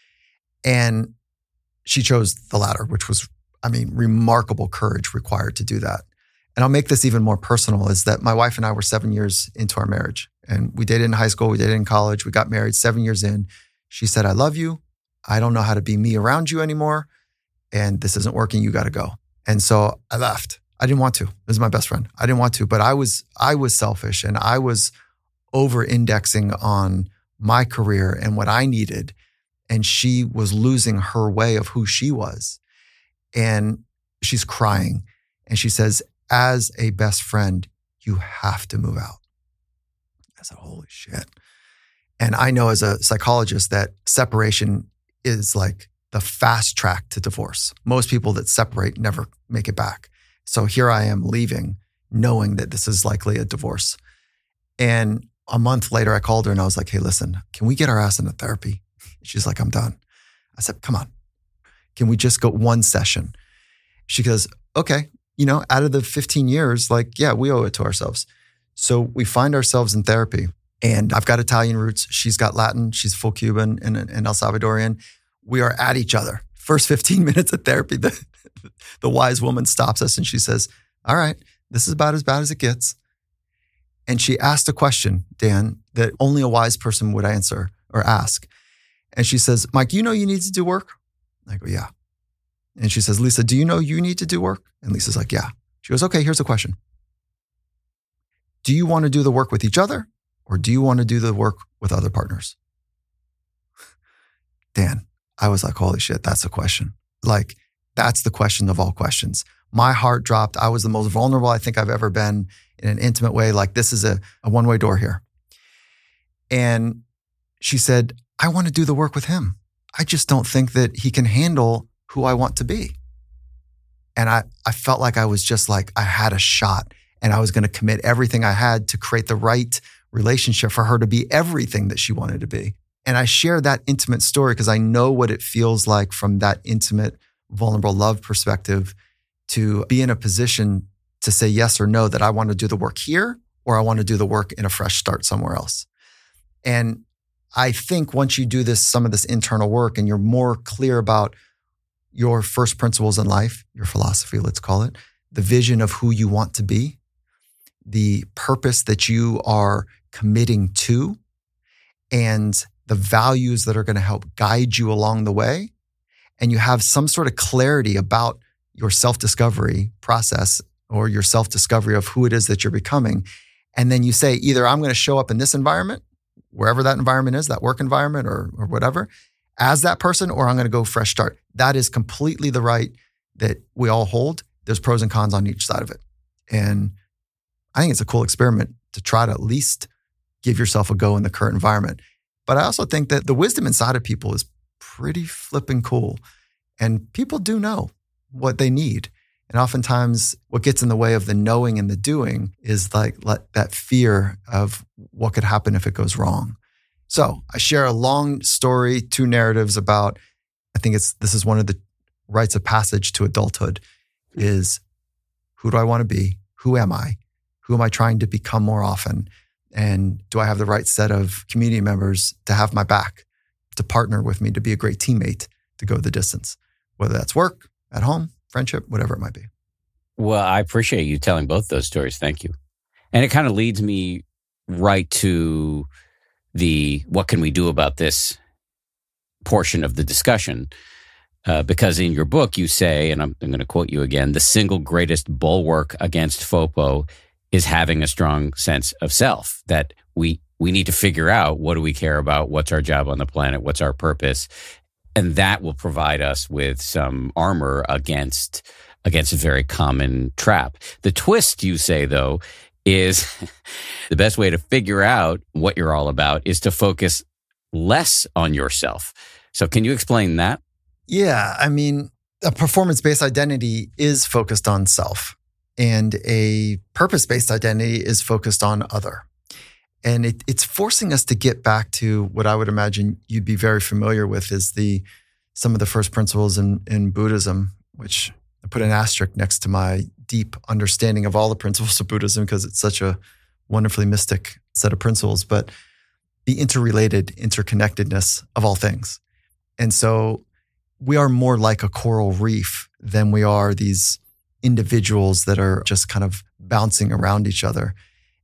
And she chose the latter, which was, remarkable courage required to do that. And I'll make this even more personal, is that my wife and I were 7 years into our marriage. And we dated in high school, we dated in college, we got married 7 years in. She said, "I love you. I don't know how to be me around you anymore. And this isn't working, you got to go." And so I left. I didn't want to. This is my best friend. I didn't want to, but I was selfish, and I was over-indexing on my career and what I needed. And she was losing her way of who she was. And she's crying. And she says, "As a best friend, you have to move out." I said, "Holy shit." And I know as a psychologist that separation is like the fast track to divorce. Most people that separate never make it back. So here I am leaving, knowing that this is likely a divorce. And a month later, I called her and I was like, "Hey, listen, can we get our ass into therapy?" She's like, "I'm done." I said, "Come on. Can we just go one session?" She goes, "Okay, out of the 15 years, we owe it to ourselves." So we find ourselves in therapy. And I've got Italian roots. She's got Latin. She's full Cuban and El Salvadorian. We are at each other. First 15 minutes of therapy, the wise woman stops us and she says, "All right, this is about as bad as it gets." And she asked a question, Dan, that only a wise person would answer or ask. And she says, "Mike, you need to do work?" I go, "Yeah." And she says, "Lisa, do you know you need to do work?" And Lisa's like, "Yeah." She goes, "Okay, here's the question. Do you want to do the work with each other? Or do you want to do the work with other partners?" Dan, I was like, holy shit, that's the question. That's the question of all questions. My heart dropped. I was the most vulnerable I think I've ever been in an intimate way. This is a one-way door here. And she said, "I want to do the work with him. I just don't think that he can handle who I want to be." And I felt like I was just I had a shot and I was going to commit everything I had to create the right relationship for her to be everything that she wanted to be. And I share that intimate story because I know what it feels like from that intimate, vulnerable love perspective to be in a position to say yes or no, that I want to do the work here or I want to do the work in a fresh start somewhere else. And I think once you do some of this internal work and you're more clear about your first principles in life, your philosophy, let's call it, the vision of who you want to be, the purpose that you are committing to, and the values that are going to help guide you along the way, and you have some sort of clarity about your self-discovery process or your self-discovery of who it is that you're becoming, and then you say, either I'm going to show up in this environment, wherever that environment is, that work environment or whatever, as that person, or I'm going to go fresh start. That is completely the right that we all hold. There's pros and cons on each side of it. And I think it's a cool experiment to try to at least give yourself a go in the current environment. But I also think that the wisdom inside of people is pretty flipping cool. And people do know what they need. And oftentimes what gets in the way of the knowing and the doing is that fear of what could happen if it goes wrong. So I share a long story, 2 narratives about, I think this is one of the rites of passage to adulthood, is who do I want to be? Who am I? Who am I trying to become more often? And do I have the right set of community members to have my back, to partner with me, to be a great teammate, to go the distance, whether that's work, at home, friendship, whatever it might be. Well, I appreciate you telling both those stories. Thank you. And it kind of leads me right to the what can we do about this portion of the discussion. Because in your book, you say, and I'm going to quote you again, the single greatest bulwark against FOPO is having a strong sense of self, that we need to figure out what do we care about, what's our job on the planet, what's our purpose, and that will provide us with some armor against a very common trap. The twist, you say, though, is the best way to figure out what you're all about is to focus less on yourself. So can you explain that? Yeah, I mean, a performance-based identity is focused on self, and a purpose-based identity is focused on other. And it's forcing us to get back to what I would imagine you'd be very familiar with is some of the first principles in Buddhism, which I put an asterisk next to my deep understanding of all the principles of Buddhism because it's such a wonderfully mystic set of principles, but the interrelated interconnectedness of all things. And so we are more like a coral reef than we are these individuals that are just kind of bouncing around each other.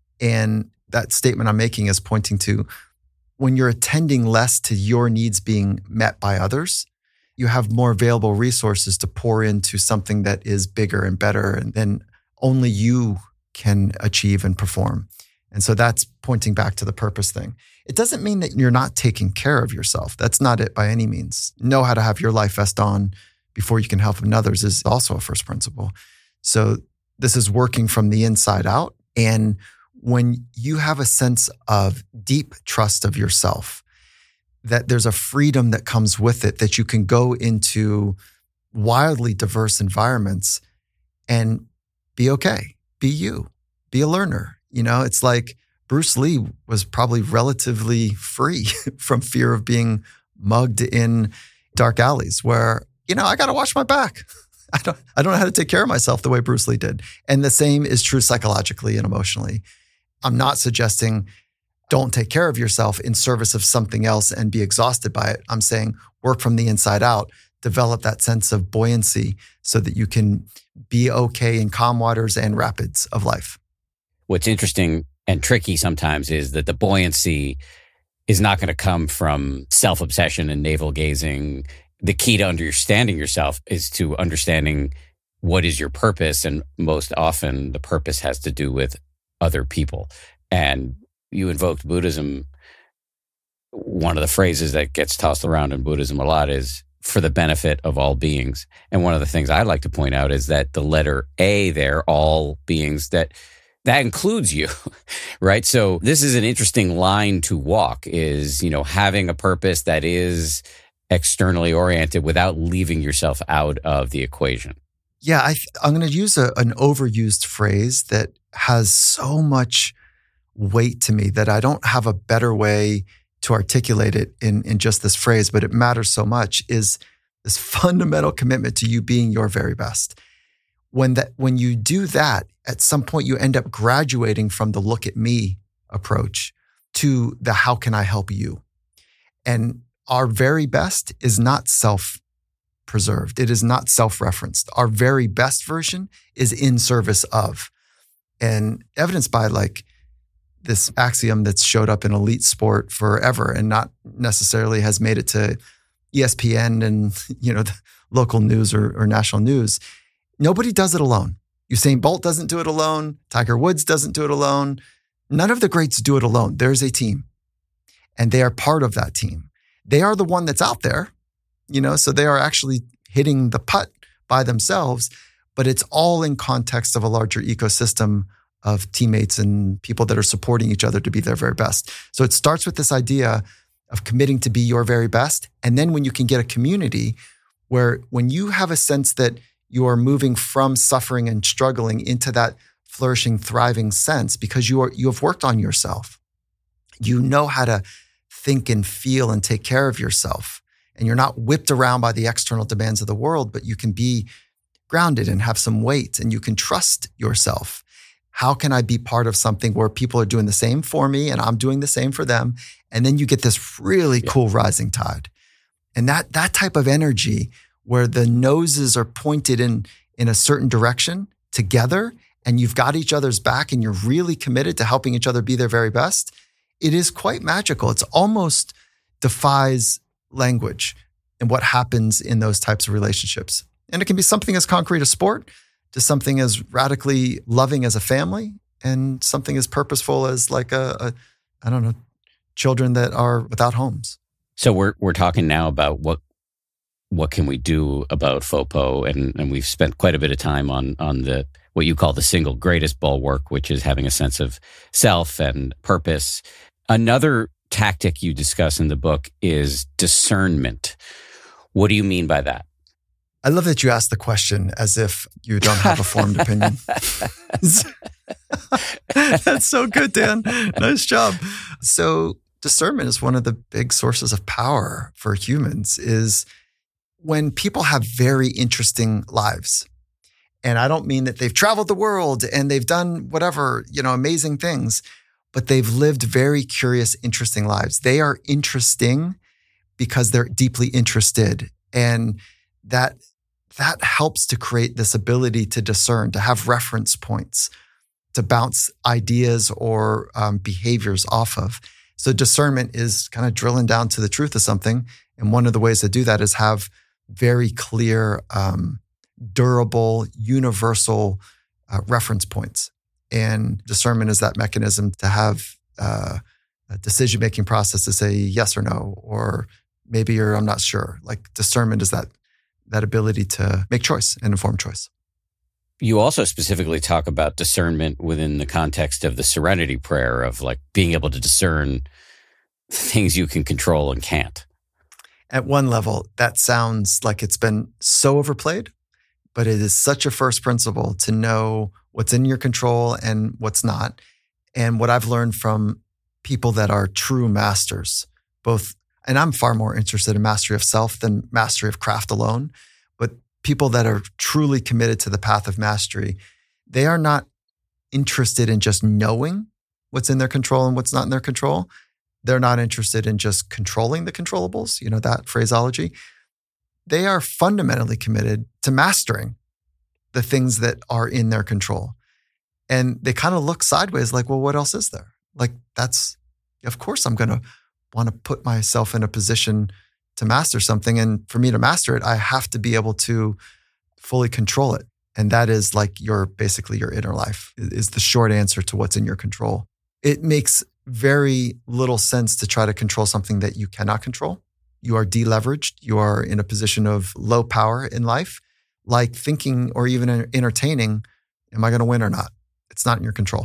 And that statement I'm making is pointing to when you're attending less to your needs being met by others, you have more available resources to pour into something that is bigger and better and then only you can achieve and perform. And so that's pointing back to the purpose thing. It doesn't mean that you're not taking care of yourself. That's not it by any means. Know how to have your life vest on before you can help others is also a first principle. So this is working from the inside out. And when you have a sense of deep trust of yourself, that there's a freedom that comes with it, that you can go into wildly diverse environments and be okay, be you, be a learner. You know, it's like Bruce Lee was probably relatively free from fear of being mugged in dark alleys where, you know, I got to watch my back. I don't know how to take care of myself the way Bruce Lee did. And the same is true psychologically and emotionally. I'm not suggesting don't take care of yourself in service of something else and be exhausted by it. I'm saying work from the inside out, develop that sense of buoyancy so that you can be okay in calm waters and rapids of life. What's interesting and tricky sometimes is that the buoyancy is not going to come from self-obsession and navel-gazing. The key to understanding yourself is to understanding what is your purpose. And most often the purpose has to do with other people. And you invoked Buddhism. One of the phrases that gets tossed around in Buddhism a lot is for the benefit of all beings. And one of the things I like to point out is that the letter A there, all beings, that includes you, right? So this is an interesting line to walk is, you know, having a purpose that is externally oriented without leaving yourself out of the equation. Yeah, I'm going to use an overused phrase that has so much weight to me that I don't have a better way to articulate it in just this phrase, but it matters so much, is this fundamental commitment to you being your very best. When you do that, at some point you end up graduating from the look at me approach to the how can I help you? And our very best is not self-preserved. It is not self-referenced. Our very best version is in service of, and evidenced by like this axiom that's showed up in elite sport forever and not necessarily has made it to ESPN and, you know, the local news or national news. Nobody does it alone. Usain Bolt doesn't do it alone. Tiger Woods doesn't do it alone. None of the greats do it alone. There's a team, and they are part of that team. They are the one that's out there, you know, so they are actually hitting the putt by themselves, but it's all in context of a larger ecosystem of teammates and people that are supporting each other to be their very best. So it starts with this idea of committing to be your very best. And then when you can get a community where when you have a sense that you are moving from suffering and struggling into that flourishing, thriving sense because you have worked on yourself. You know how to think and feel and take care of yourself. And you're not whipped around by the external demands of the world, but you can be grounded and have some weight and you can trust yourself. How can I be part of something where people are doing the same for me and I'm doing the same for them? And then you get this really cool rising tide. And that type of energy where the noses are pointed in a certain direction together and you've got each other's back and you're really committed to helping each other be their very best, it is quite magical. It's almost defies language and what happens in those types of relationships. And it can be something as concrete as sport to something as radically loving as a family and something as purposeful as like I don't know, children that are without homes. So we're talking now about what can we do about FOPO, and we've spent quite a bit of time on the what you call the single greatest bulwark, which is having a sense of self and purpose. Another tactic you discuss in the book is discernment. What do you mean by that? I love that you asked the question as if you don't have a formed opinion. That's so good, Dan. Nice job. So discernment is one of the big sources of power for humans, is when people have very interesting lives. And I don't mean that they've traveled the world and they've done whatever, amazing things, but they've lived very curious, interesting lives. They are interesting because they're deeply interested. And that helps to create this ability to discern, to have reference points, to bounce ideas or behaviors off of. So discernment is kind of drilling down to the truth of something. And one of the ways to do that is have very clear, durable, universal reference points. And discernment is that mechanism to have a decision-making process to say yes or no, or maybe I'm not sure. Like discernment is that ability to make choice and inform choice. You also specifically talk about discernment within the context of the serenity prayer of like being able to discern things you can control and can't. At one level, that sounds like it's been so overplayed, but it is such a first principle to know what's in your control and what's not. And what I've learned from people that are true masters, both, and I'm far more interested in mastery of self than mastery of craft alone, but people that are truly committed to the path of mastery, they are not interested in just knowing what's in their control and what's not in their control. They're not interested in just controlling the controllables, that phraseology. They are fundamentally committed to mastering the things that are in their control. And they kind of look sideways like, well, what else is there? Like of course I'm going to want to put myself in a position to master something. And for me to master it, I have to be able to fully control it. And that is like basically your inner life is the short answer to what's in your control. It makes very little sense to try to control something that you cannot control. You are deleveraged. You are in a position of low power in life, like thinking or even entertaining, am I going to win or not? It's not in your control.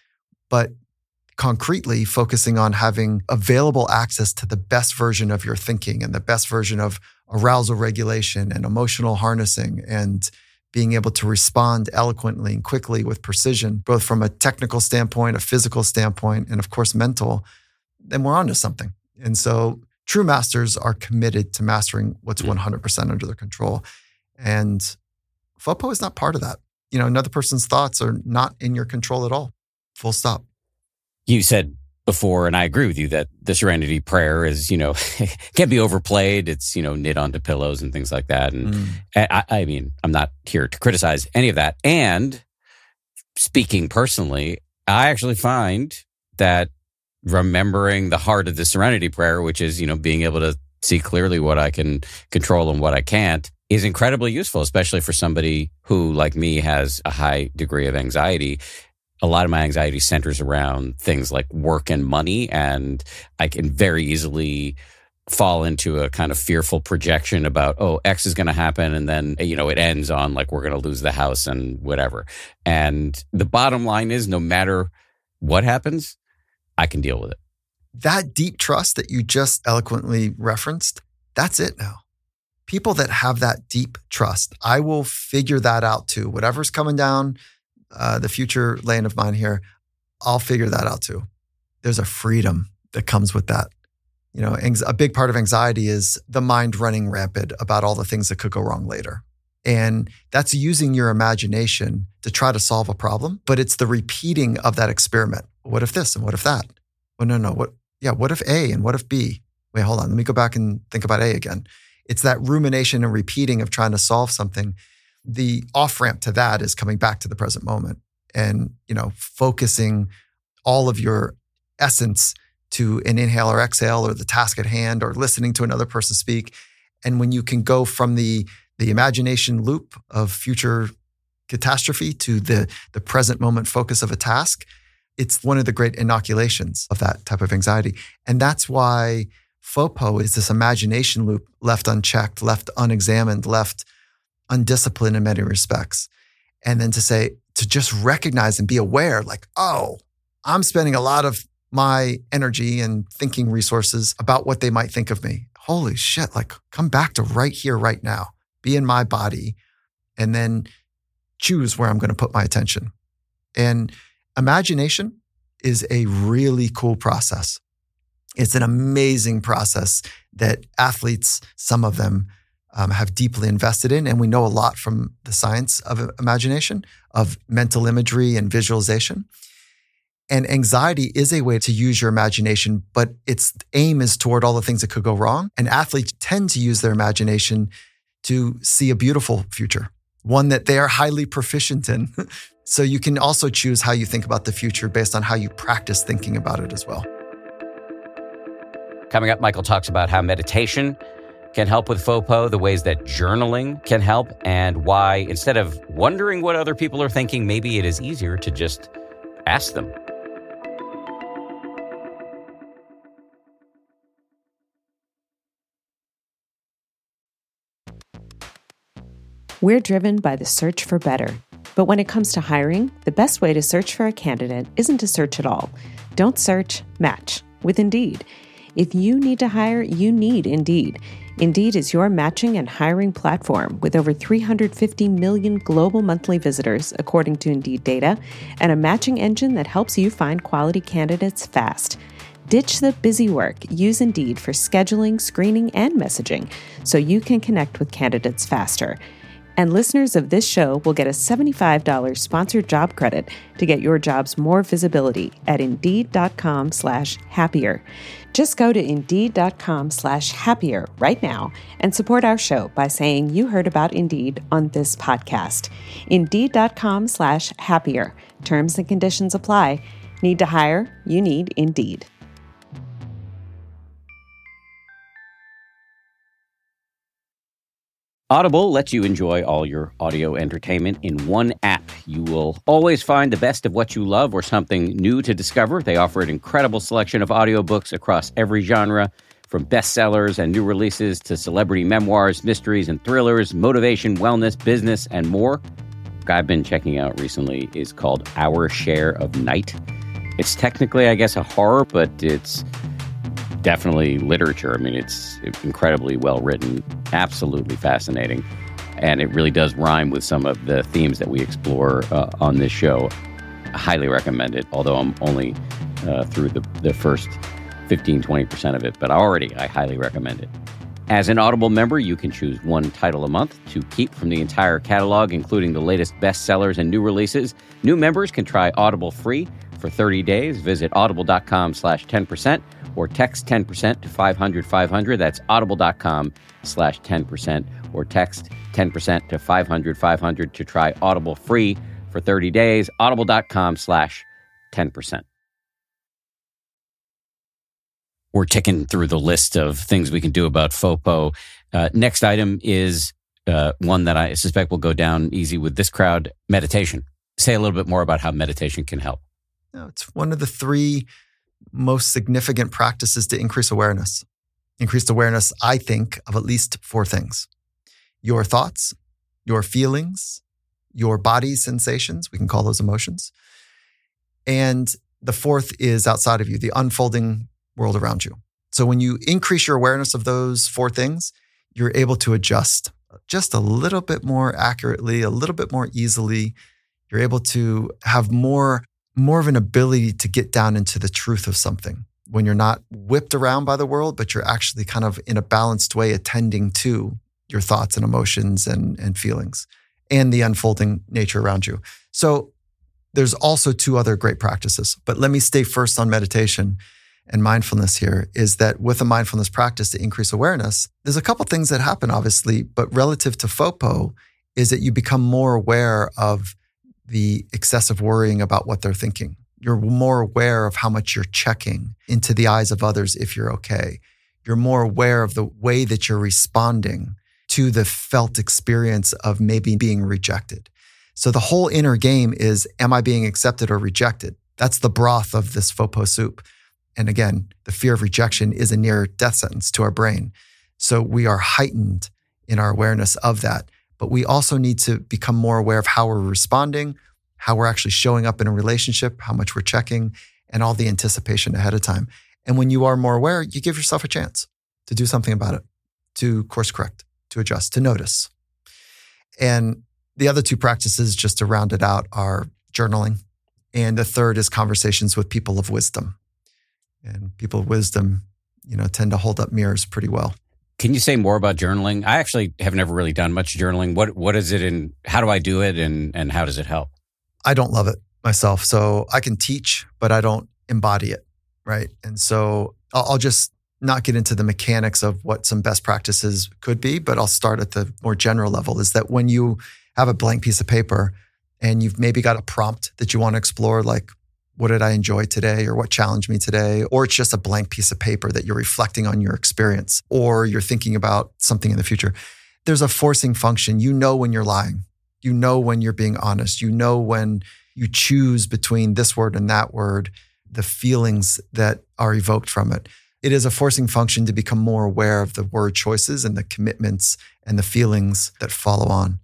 But concretely focusing on having available access to the best version of your thinking and the best version of arousal regulation and emotional harnessing and being able to respond eloquently and quickly with precision, both from a technical standpoint, a physical standpoint, and of course, mental, then we're onto something. And so true masters are committed to mastering what's 100% under their control. And FOPO is not part of that. Another person's thoughts are not in your control at all. Full stop. You said before, and I agree with you, that the serenity prayer is, can be overplayed. It's, knit onto pillows and things like that. And I mean, I'm not here to criticize any of that. And speaking personally, I actually find that remembering the heart of the serenity prayer, which is, being able to see clearly what I can control and what I can't, is incredibly useful, especially for somebody who, like me, has a high degree of anxiety. A lot of my anxiety centers around things like work and money, and I can very easily fall into a kind of fearful projection about, X is going to happen, and then, it ends on like we're going to lose the house and whatever. And the bottom line is, no matter what happens, I can deal with it. That deep trust that you just eloquently referenced, that's it now. People that have that deep trust, I will figure that out too. Whatever's coming down the future lane of mine here, I'll figure that out too. There's a freedom that comes with that. A big part of anxiety is the mind running rampant about all the things that could go wrong later. And that's using your imagination to try to solve a problem, but it's the repeating of that experiment. What if this and what if that? Well, no. What if A and what if B? Wait, hold on. Let me go back and think about A again. It's that rumination and repeating of trying to solve something. The off-ramp to that is coming back to the present moment and, focusing all of your essence to an inhale or exhale or the task at hand or listening to another person speak. And when you can go from the imagination loop of future catastrophe to the present moment focus of a task, it's one of the great inoculations of that type of anxiety. And that's why FOPO is this imagination loop left unchecked, left unexamined, left undisciplined in many respects. And then to just recognize and be aware, like, oh, I'm spending a lot of my energy and thinking resources about what they might think of me. Holy shit, like come back to right here, right now, be in my body, and then choose where I'm going to put my attention. And imagination is a really cool process. It's an amazing process that athletes, some of them, have deeply invested in. And we know a lot from the science of imagination, of mental imagery and visualization. And anxiety is a way to use your imagination, but its aim is toward all the things that could go wrong. And athletes tend to use their imagination to see a beautiful future, one that they are highly proficient in. So you can also choose how you think about the future based on how you practice thinking about it as well. Coming up, Michael talks about how meditation can help with FOPO, the ways that journaling can help, and why instead of wondering what other people are thinking, maybe it is easier to just ask them. We're driven by the search for better. But when it comes to hiring, the best way to search for a candidate isn't to search at all. Don't search, match with Indeed. If you need to hire, you need Indeed. Indeed is your matching and hiring platform with over 350 million global monthly visitors, according to Indeed data, and a matching engine that helps you find quality candidates fast. Ditch the busy work. Use Indeed for scheduling, screening, and messaging so you can connect with candidates faster. And listeners of this show will get a $75 sponsored job credit to get your jobs more visibility at Indeed.com/happier. Just go to Indeed.com/happier right now and support our show by saying you heard about Indeed on this podcast. Indeed.com/happier. Terms and conditions apply. Need to hire? You need Indeed. Audible lets you enjoy all your audio entertainment in one app. You will always find the best of what you love or something new to discover. They offer an incredible selection of audiobooks across every genre, from bestsellers and new releases to celebrity memoirs, mysteries and thrillers, motivation, wellness, business, and more. What I've been checking out recently is called Our Share of Night. It's technically, I guess, a horror, but it's definitely literature. I mean, it's incredibly well written, absolutely fascinating. And it really does rhyme with some of the themes that we explore on this show. I highly recommend it, although I'm only through the first 15-20% of it. But I highly recommend it. As an Audible member, you can choose one title a month to keep from the entire catalog, including the latest bestsellers and new releases. New members can try Audible free for 30 days. Visit audible.com/10%. or text 10% to 500-500. That's audible.com/10%, or text 10% to 500-500 to try Audible free for 30 days. Audible.com/10%. We're ticking through the list of things we can do about FOPO. Next item is one that I suspect will go down easy with this crowd: meditation. Say a little bit more about how meditation can help. It's one of the three most significant practices to increase awareness. Increased awareness, I think, of at least four things: your thoughts, your feelings, your body sensations, we can call those emotions, and the fourth is outside of you, the unfolding world around you. So when you increase your awareness of those four things, you're able to adjust just a little bit more accurately, a little bit more easily. You're able to have more of an ability to get down into the truth of something when you're not whipped around by the world, but you're actually kind of in a balanced way attending to your thoughts and emotions and feelings and the unfolding nature around you. So there's also two other great practices, but let me stay first on meditation and mindfulness here. Is that with a mindfulness practice to increase awareness, there's a couple things that happen, obviously, but relative to FOPO is that you become more aware of the excessive worrying about what they're thinking. You're more aware of how much you're checking into the eyes of others if you're okay. You're more aware of the way that you're responding to the felt experience of maybe being rejected. So the whole inner game is, am I being accepted or rejected? That's the broth of this faux pot soup. And again, the fear of rejection is a near death sentence to our brain. So we are heightened in our awareness of that. But we also need to become more aware of how we're responding, how we're actually showing up in a relationship, how much we're checking, and all the anticipation ahead of time. And when you are more aware, you give yourself a chance to do something about it, to course correct, to adjust, to notice. And the other two practices, just to round it out, are journaling. And the third is conversations with people of wisdom. And people of wisdom, tend to hold up mirrors pretty well. Can you say more about journaling? I actually have never really done much journaling. What is it and how do I do it and how does it help? I don't love it myself. So I can teach, but I don't embody it, right? And so I'll just not get into the mechanics of what some best practices could be, but I'll start at the more general level, is that when you have a blank piece of paper and you've maybe got a prompt that you want to explore, like, what did I enjoy today, or what challenged me today? Or it's just a blank piece of paper that you're reflecting on your experience, or you're thinking about something in the future. There's a forcing function. You know when you're lying. You know when you're being honest. You know when you choose between this word and that word, the feelings that are evoked from it. It is a forcing function to become more aware of the word choices and the commitments and the feelings that follow on.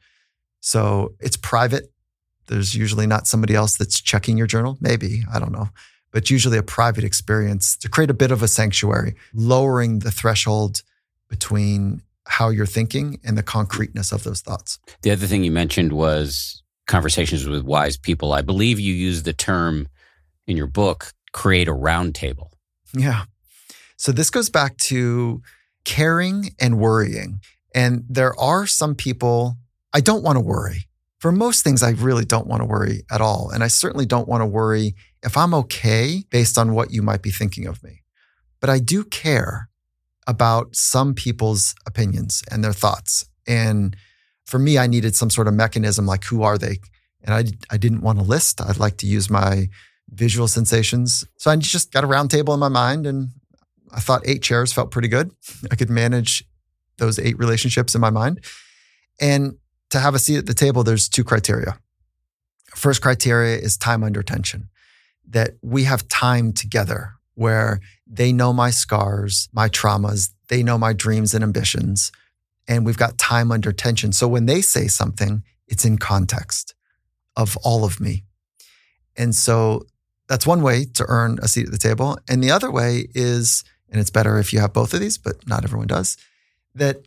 So it's private. There's usually not somebody else that's checking your journal. Maybe, I don't know. But it's usually a private experience to create a bit of a sanctuary, lowering the threshold between how you're thinking and the concreteness of those thoughts. The other thing you mentioned was conversations with wise people. I believe you use the term in your book, create a round table. Yeah. So this goes back to caring and worrying. And there are some people, I don't want to worry. For most things, I really don't want to worry at all. And I certainly don't want to worry if I'm okay based on what you might be thinking of me. But I do care about some people's opinions and their thoughts. And for me, I needed some sort of mechanism, like, who are they? And I didn't want a list. I'd like to use my visual sensations. So I just got a round table in my mind, and I thought 8 chairs felt pretty good. I could manage those 8 relationships in my mind. And to have a seat at the table, there's 2 criteria. First criteria is time under tension, that we have time together where they know my scars, my traumas, they know my dreams and ambitions, and we've got time under tension. So when they say something, it's in context of all of me. And so that's one way to earn a seat at the table. And the other way is, and it's better if you have both of these, but not everyone does, that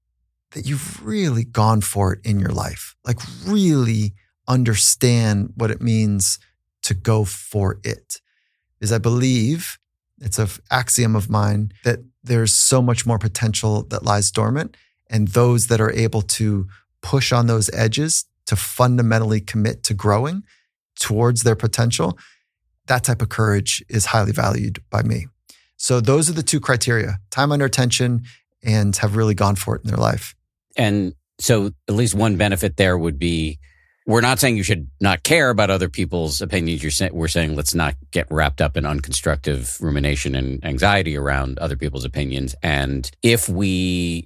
you've really gone for it in your life, like really understand what it means to go for it. Because I believe, it's an axiom of mine, that there's so much more potential that lies dormant. And those that are able to push on those edges to fundamentally commit to growing towards their potential, that type of courage is highly valued by me. So those are the 2 criteria: time under tension and have really gone for it in their life. And so at least one benefit there would be, we're not saying you should not care about other people's opinions. We're saying let's not get wrapped up in unconstructive rumination and anxiety around other people's opinions. And if we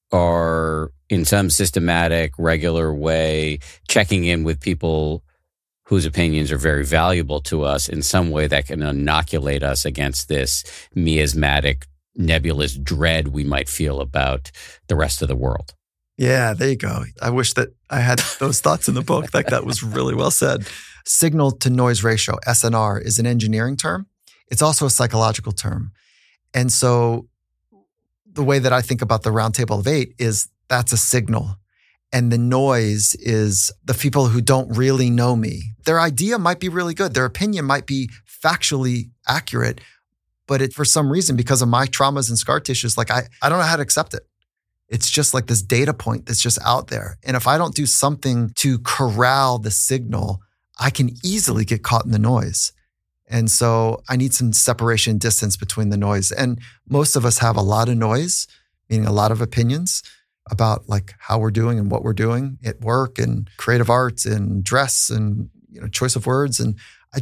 are in some systematic, regular way checking in with people whose opinions are very valuable to us in some way that can inoculate us against this miasmatic, nebulous dread we might feel about the rest of the world. Yeah, there you go. I wish that I had those thoughts in the book. Like, that was really well said. Signal to noise ratio, SNR, is an engineering term. It's also a psychological term. And so the way that I think about the round table of 8 is that's a signal. And the noise is the people who don't really know me. Their idea might be really good. Their opinion might be factually accurate. But for some reason, because of my traumas and scar tissues, like I don't know how to accept it. It's just like this data point that's just out there. And if I don't do something to corral the signal, I can easily get caught in the noise. And so I need some separation and distance between the noise. And most of us have a lot of noise, meaning a lot of opinions about like how we're doing and what we're doing at work and creative arts and dress and choice of words. And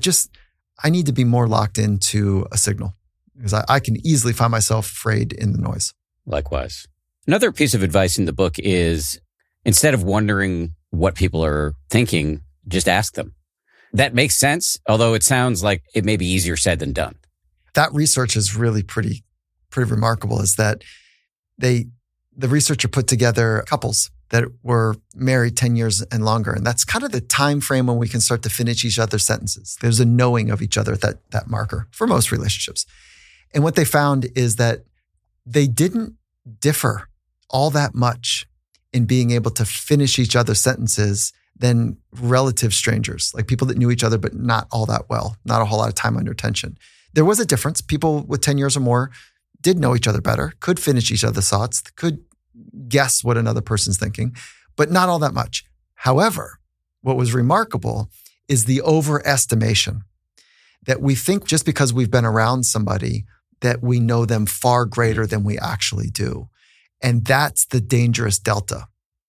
I need to be more locked into a signal because I can easily find myself frayed in the noise. Likewise. Another piece of advice in the book is instead of wondering what people are thinking, just ask them. That makes sense, although it sounds like it may be easier said than done. That research is really pretty remarkable, is that the researcher put together couples that were married 10 years and longer. And that's kind of the time frame when we can start to finish each other's sentences. There's a knowing of each other at that marker for most relationships. And what they found is that they didn't differ all that much in being able to finish each other's sentences than relative strangers, like people that knew each other, but not all that well, not a whole lot of time under tension. There was a difference. People with 10 years or more did know each other better, could finish each other's thoughts, could guess what another person's thinking, but not all that much. However, what was remarkable is the overestimation that we think just because we've been around somebody that we know them far greater than we actually do. And that's the dangerous delta.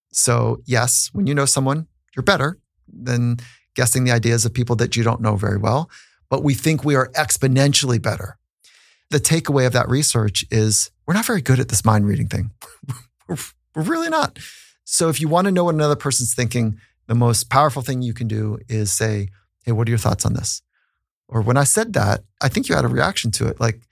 So yes, when you know someone, you're better than guessing the ideas of people that you don't know very well, but we think we are exponentially better. The takeaway of that research is we're not very good at this mind reading thing. We're really not. So if you want to know what another person's thinking, the most powerful thing you can do is say, hey, what are your thoughts on this? Or when I said that, I think you had a reaction to it. Like,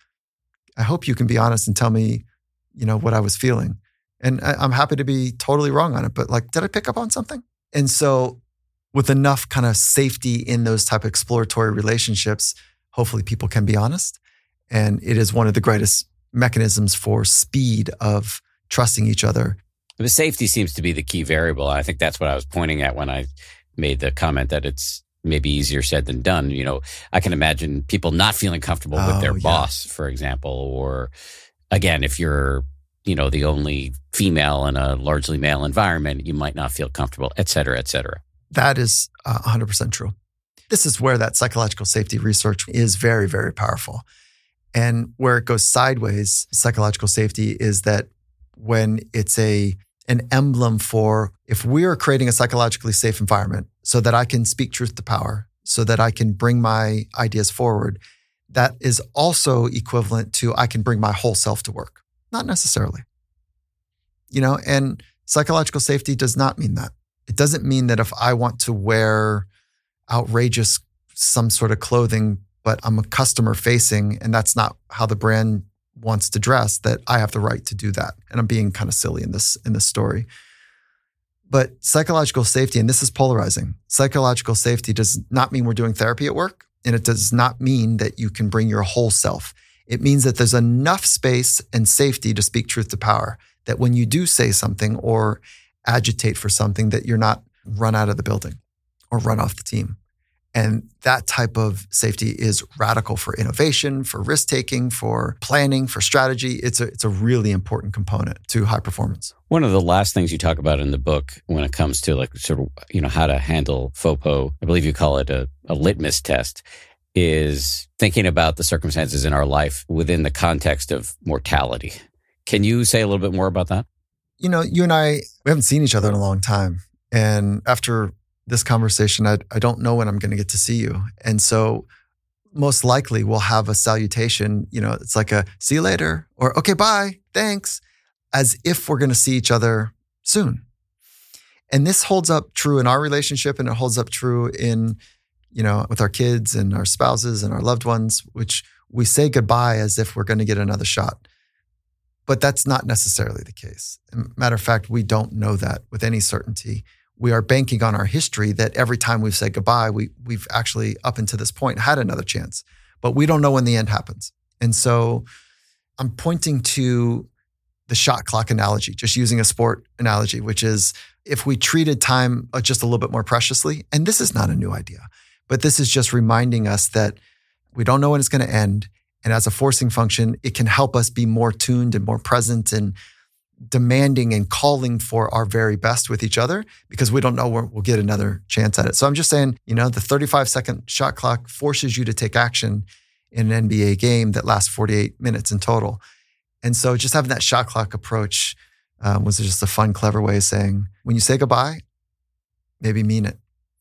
I hope you can be honest and tell me, what I was feeling. And I'm happy to be totally wrong on it, but did I pick up on something? And so with enough kind of safety in those type of exploratory relationships, hopefully people can be honest. And it is one of the greatest mechanisms for speed of trusting each other. The safety seems to be the key variable. I think that's what I was pointing at when I made the comment that it's maybe easier said than done. I can imagine people not feeling comfortable with their boss, for example, or again, if you're, the only female in a largely male environment, you might not feel comfortable, et cetera, et cetera. That is 100% true. This is where that psychological safety research is very, very powerful. And where it goes sideways, psychological safety is that when it's an emblem for if we are creating a psychologically safe environment so that I can speak truth to power, so that I can bring my ideas forward, that is also equivalent to I can bring my whole self to work. Not necessarily. And psychological safety does not mean that. It doesn't mean that if I want to wear outrageous some sort of clothing, but I'm a customer facing and that's not how the brand wants to dress, that I have the right to do that. And I'm being kind of silly in this story. But psychological safety, and this is polarizing, psychological safety does not mean we're doing therapy at work. And it does not mean that you can bring your whole self. It means that there's enough space and safety to speak truth to power, that when you do say something or agitate for something, that you're not run out of the building or run off the team. And that type of safety is radical for innovation, for risk-taking, for planning, for strategy. It's a really important component to high performance. One of the last things you talk about in the book when it comes to how to handle FOPO, I believe you call it a litmus test, is thinking about the circumstances in our life within the context of mortality. Can you say a little bit more about that? You and I, we haven't seen each other in a long time. And after this conversation, I don't know when I'm going to get to see you. And so most likely we'll have a salutation, it's like a see you later or okay, bye, thanks, as if we're going to see each other soon. And this holds up true in our relationship, and it holds up true in, with our kids and our spouses and our loved ones, which we say goodbye as if we're going to get another shot. But that's not necessarily the case. Matter of fact, we don't know that with any certainty. We are banking on our history that every time we've said goodbye, we've actually, up until this point, had another chance. But we don't know when the end happens. And so I'm pointing to the shot clock analogy, just using a sport analogy, which is if we treated time just a little bit more preciously, and this is not a new idea, but this is just reminding us that we don't know when it's going to end. And as a forcing function, it can help us be more tuned and more present and demanding and calling for our very best with each other, because we don't know when we'll get another chance at it. So I'm just saying, the 35-second shot clock forces you to take action in an NBA game that lasts 48 minutes in total. And so just having that shot clock approach was just a fun, clever way of saying, when you say goodbye, maybe mean it.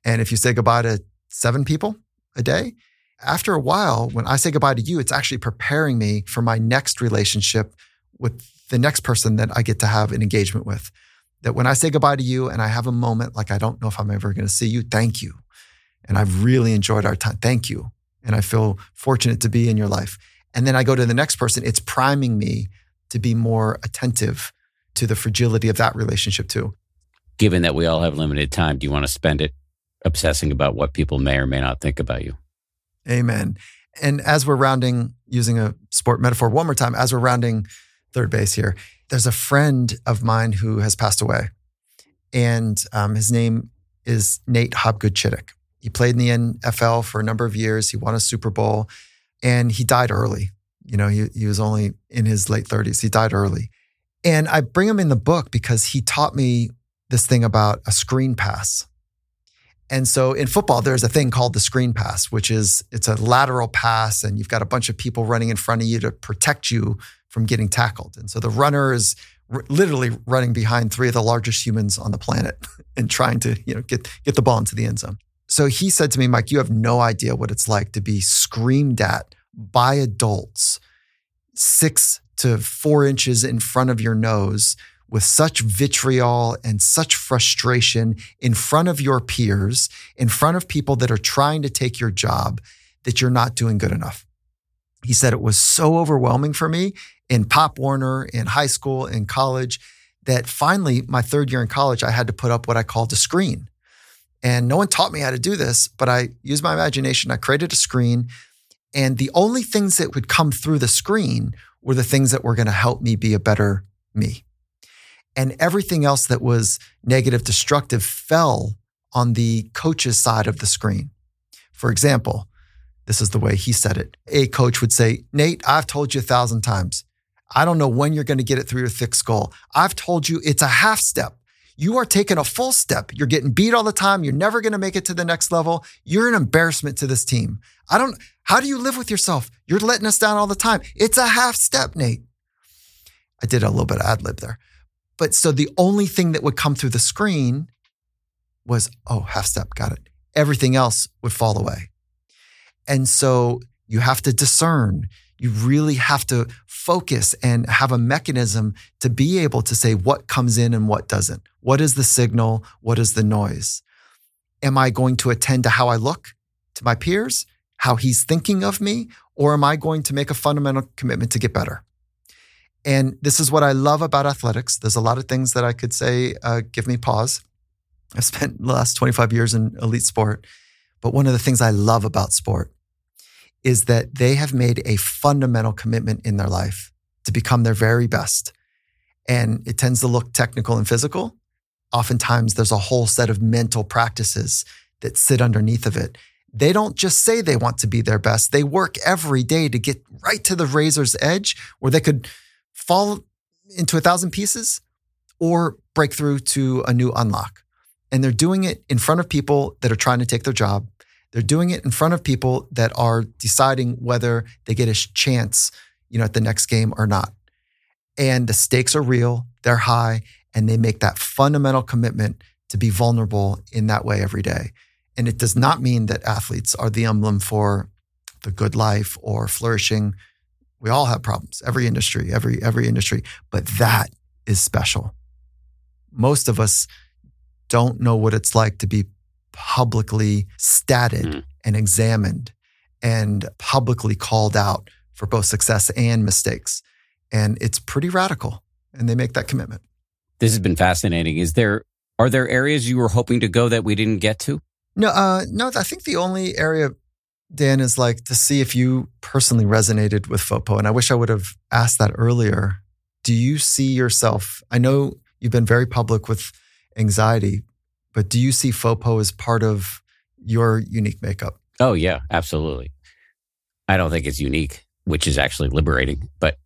And if you say goodbye to 7 people a day, after a while, when I say goodbye to you, it's actually preparing me for my next relationship with the next person that I get to have an engagement with. That when I say goodbye to you and I have a moment like I don't know if I'm ever going to see you, thank you. And I've really enjoyed our time. Thank you. And I feel fortunate to be in your life. And then I go to the next person. It's priming me to be more attentive to the fragility of that relationship too. Given that we all have limited time, do you want to spend it obsessing about what people may or may not think about you? Amen. And as we're rounding, using a sport metaphor one more time, as we're rounding third base here, there's a friend of mine who has passed away. And his name is Nate Hobgood-Chittick. He played in the NFL for a number of years. He won a Super Bowl and he died early. You know, he was only in his late 30s. He died early. And I bring him in the book because he taught me this thing about a screen pass. And so in football, there's a thing called the screen pass, which is it's a lateral pass and you've got a bunch of people running in front of you to protect you from getting tackled. And so the runner is literally running behind 3 of the largest humans on the planet and trying to, get the ball into the end zone. So he said to me, Mike, you have no idea what it's like to be screamed at by adults 6 to 4 inches in front of your nose with such vitriol and such frustration in front of your peers, in front of people that are trying to take your job, that you're not doing good enough. He said it was so overwhelming for me in Pop Warner, in high school, in college, that finally, my 3rd year in college, I had to put up what I called a screen. And no one taught me how to do this, but I used my imagination. I created a screen, and the only things that would come through the screen were the things that were going to help me be a better me. And everything else that was negative, destructive fell on the coach's side of the screen. For example, this is the way he said it. A coach would say, Nate, I've told you 1,000 times. I don't know when you're going to get it through your thick skull. I've told you it's a half step. You are taking a full step. You're getting beat all the time. You're never going to make it to the next level. You're an embarrassment to this team. How do you live with yourself? You're letting us down all the time. It's a half step, Nate. I did a little bit of ad lib there. But so the only thing that would come through the screen was, half step, got it. Everything else would fall away. And so you have to discern. You really have to focus and have a mechanism to be able to say what comes in and what doesn't. What is the signal? What is the noise? Am I going to attend to how I look to my peers, how he's thinking of me, or am I going to make a fundamental commitment to get better? And this is what I love about athletics. There's a lot of things that I could say give me pause. I've spent the last 25 years in elite sport. But one of the things I love about sport is that they have made a fundamental commitment in their life to become their very best. And it tends to look technical and physical. Oftentimes, there's a whole set of mental practices that sit underneath of it. They don't just say they want to be their best. They work every day to get right to the razor's edge where they could fall into 1,000 pieces or break through to a new unlock. And they're doing it in front of people that are trying to take their job. They're doing it in front of people that are deciding whether they get a chance, at the next game or not. And the stakes are real, they're high, and they make that fundamental commitment to be vulnerable in that way every day. And it does not mean that athletes are the emblem for the good life or flourishing. We all have problems, every industry, every industry, but that is special. Most of us don't know what it's like to be publicly statted and examined and publicly called out for both success and mistakes. And it's pretty radical, and they make that commitment. This has been fascinating. Are there areas you were hoping to go that we didn't get to? No, I think the only area, Dan, is like to see if you personally resonated with FOPO. And I wish I would have asked that earlier. Do you see yourself, I know you've been very public with anxiety, but do you see FOPO as part of your unique makeup? Oh, yeah, absolutely. I don't think it's unique, which is actually liberating, but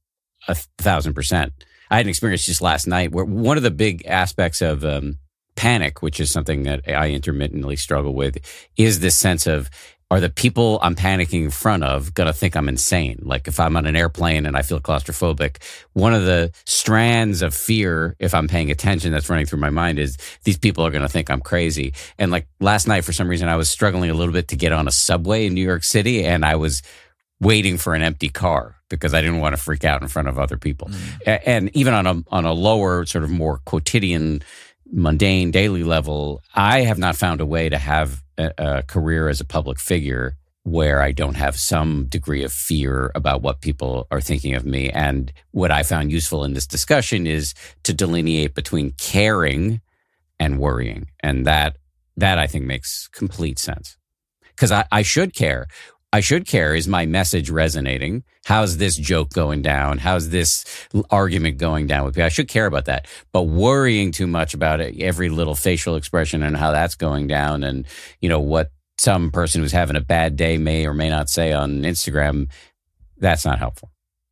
1,000%. I had an experience just last night where one of the big aspects of panic, which is something that I intermittently struggle with, is this sense of are the people I'm panicking in front of going to think I'm insane? Like if I'm on an airplane and I feel claustrophobic, one of the strands of fear, if I'm paying attention, that's running through my mind is these people are going to think I'm crazy. And like last night, for some reason, I was struggling a little bit to get on a subway in New York City, and I was waiting for an empty car because I didn't want to freak out in front of other people. And even on a lower, sort of more quotidian, mundane, daily level, I have not found a way to have a career as a public figure where I don't have some degree of fear about what people are thinking of me. And what I found useful in this discussion is to delineate between caring and worrying. And that I think makes complete sense. Because I should care. I should care. Is my message resonating? How's this joke going down? How's this argument going down with me? I should care about that. But worrying too much about it, every little facial expression and how that's going down, and what some person who's having a bad day may or may not say on Instagram, that's not helpful.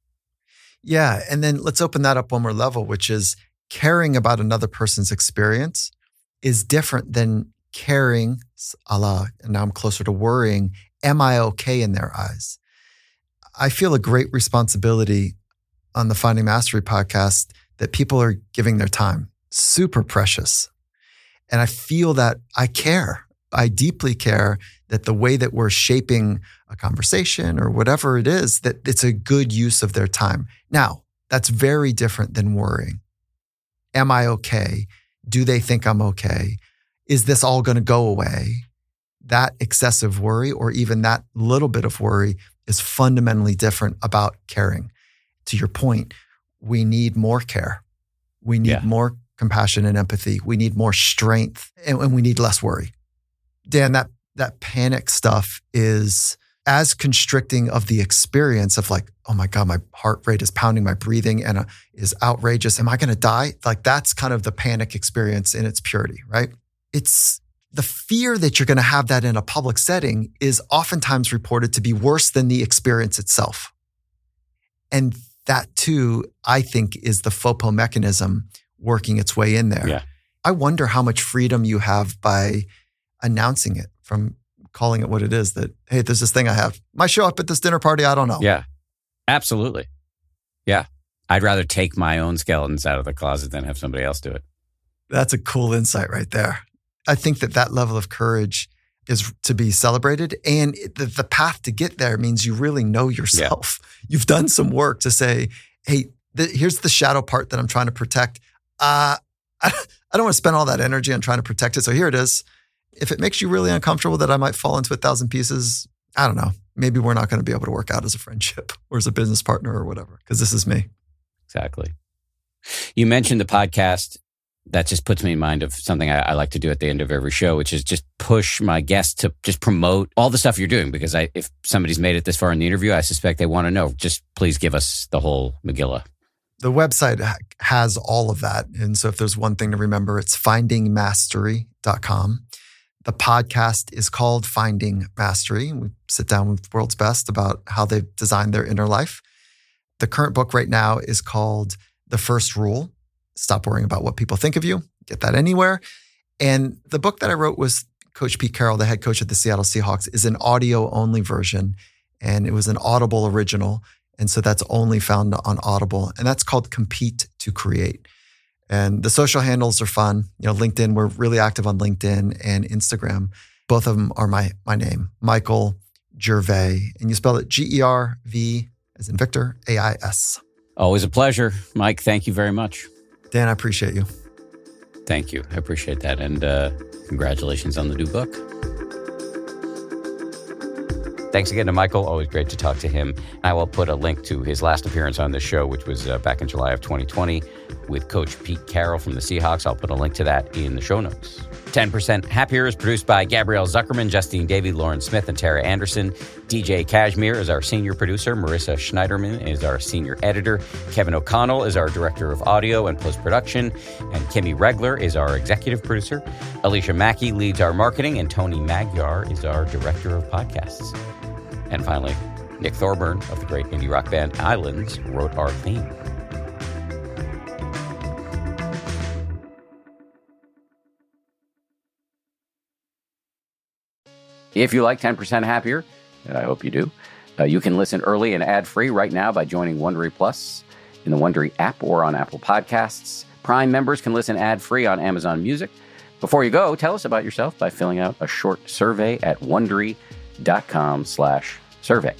Yeah. And then let's open that up one more level, which is caring about another person's experience is different than caring, and now I'm closer to worrying, am I okay in their eyes? I feel a great responsibility on the Finding Mastery podcast that people are giving their time, super precious. And I feel that I care. I deeply care that the way that we're shaping a conversation or whatever it is, that it's a good use of their time. Now, that's very different than worrying. Am I okay? Do they think I'm okay? Is this all going to go away? That excessive worry, or even that little bit of worry, is fundamentally different about caring. To your point, we need more care. We need more compassion and empathy. We need more strength, and we need less worry. Dan, that panic stuff is as constricting of the experience of like, oh my God, my heart rate is pounding, my breathing and is outrageous. Am I going to die? Like that's kind of the panic experience in its purity, right? It's the fear that you're going to have that in a public setting is oftentimes reported to be worse than the experience itself. And that too, I think, is the FOPO mechanism working its way in there. Yeah. I wonder how much freedom you have by announcing it, from calling it what it is, that, hey, there's this thing I have. Might show up at this dinner party, I don't know. Yeah, absolutely. Yeah. I'd rather take my own skeletons out of the closet than have somebody else do it. That's a cool insight right there. I think that level of courage is to be celebrated. And the path to get there means you really know yourself. Yeah. You've done some work to say, hey, here's the shadow part that I'm trying to protect. I don't want to spend all that energy on trying to protect it. So here it is. If it makes you really uncomfortable that I might fall into 1,000 pieces, I don't know. Maybe we're not going to be able to work out as a friendship or as a business partner or whatever, because this is me. Exactly. You mentioned the podcast. That just puts me in mind of something I like to do at the end of every show, which is just push my guests to just promote all the stuff you're doing. Because if somebody's made it this far in the interview, I suspect they want to know. Just please give us the whole Megillah. The website has all of that. And so if there's one thing to remember, it's findingmastery.com. The podcast is called Finding Mastery. We sit down with world's best about how they've designed their inner life. The current book right now is called The First Rule. Stop worrying about what people think of you. Get that anywhere. And the book that I wrote was Coach Pete Carroll, the head coach of the Seattle Seahawks, is an audio-only version. And it was an Audible original. And so that's only found on Audible. And that's called Compete to Create. And the social handles are fun. LinkedIn, we're really active on LinkedIn and Instagram. Both of them are my name, Michael Gervais. And you spell it G-E-R-V as in Victor, A-I-S. Always a pleasure. Mike, thank you very much. Dan, I appreciate you. Thank you. I appreciate that. And congratulations on the new book. Thanks again to Michael. Always great to talk to him. I will put a link to his last appearance on the show, which was back in July of 2020 with Coach Pete Carroll from the Seahawks. I'll put a link to that in the show notes. 10% Happier is produced by Gabrielle Zuckerman, Justine Davey, Lauren Smith, and Tara Anderson. DJ Kashmir is our senior producer. Marissa Schneiderman is our senior editor. Kevin O'Connell is our director of audio and post-production. And Kimmy Regler is our executive producer. Alicia Mackey leads our marketing. And Tony Magyar is our director of podcasts. And finally, Nick Thorburn of the great indie rock band Islands wrote our theme. If you like 10% Happier, and I hope you do, you can listen early and ad-free right now by joining Wondery Plus in the Wondery app or on Apple Podcasts. Prime members can listen ad-free on Amazon Music. Before you go, tell us about yourself by filling out a short survey at Wondery.com/survey.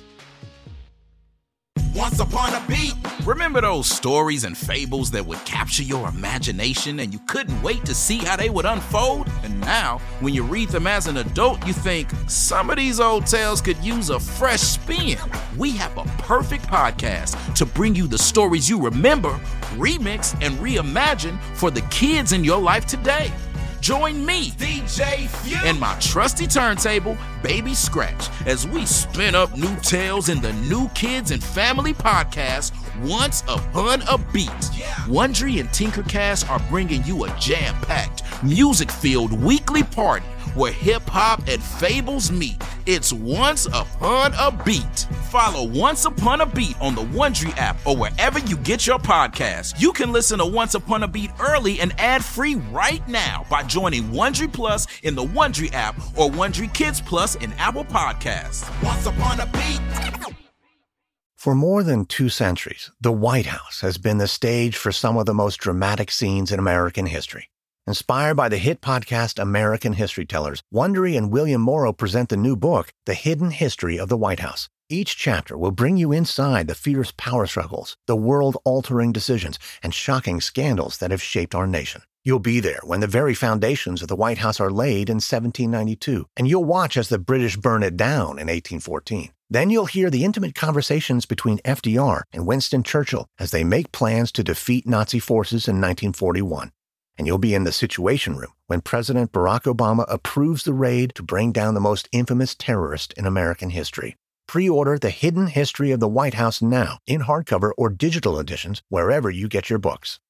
Once upon a beat. Remember those stories and fables that would capture your imagination and you couldn't wait to see how they would unfold? And now, when you read them as an adult, you think, some of these old tales could use a fresh spin. We have a perfect podcast to bring you the stories you remember, remix, and reimagine for the kids in your life today. Join me, DJ Few, and my trusty turntable, Baby Scratch, as we spin up new tales in the New Kids and Family podcast, Once Upon a Beat. Wondery and Tinkercast are bringing you a jam-packed, music-filled weekly party where hip-hop and fables meet. It's Once Upon a Beat. Follow Once Upon a Beat on the Wondery app or wherever you get your podcasts. You can listen to Once Upon a Beat early and ad-free right now by joining Wondery Plus in the Wondery app or Wondery Kids Plus in Apple Podcasts. Once Upon a Beat. For more than 2 centuries, the White House has been the stage for some of the most dramatic scenes in American history. Inspired by the hit podcast American History Tellers, Wondery and William Morrow present the new book, The Hidden History of the White House. Each chapter will bring you inside the fierce power struggles, the world-altering decisions, and shocking scandals that have shaped our nation. You'll be there when the very foundations of the White House are laid in 1792, and you'll watch as the British burn it down in 1814. Then you'll hear the intimate conversations between FDR and Winston Churchill as they make plans to defeat Nazi forces in 1941. And you'll be in the Situation Room when President Barack Obama approves the raid to bring down the most infamous terrorist in American history. Pre-order The Hidden History of the White House now in hardcover or digital editions wherever you get your books.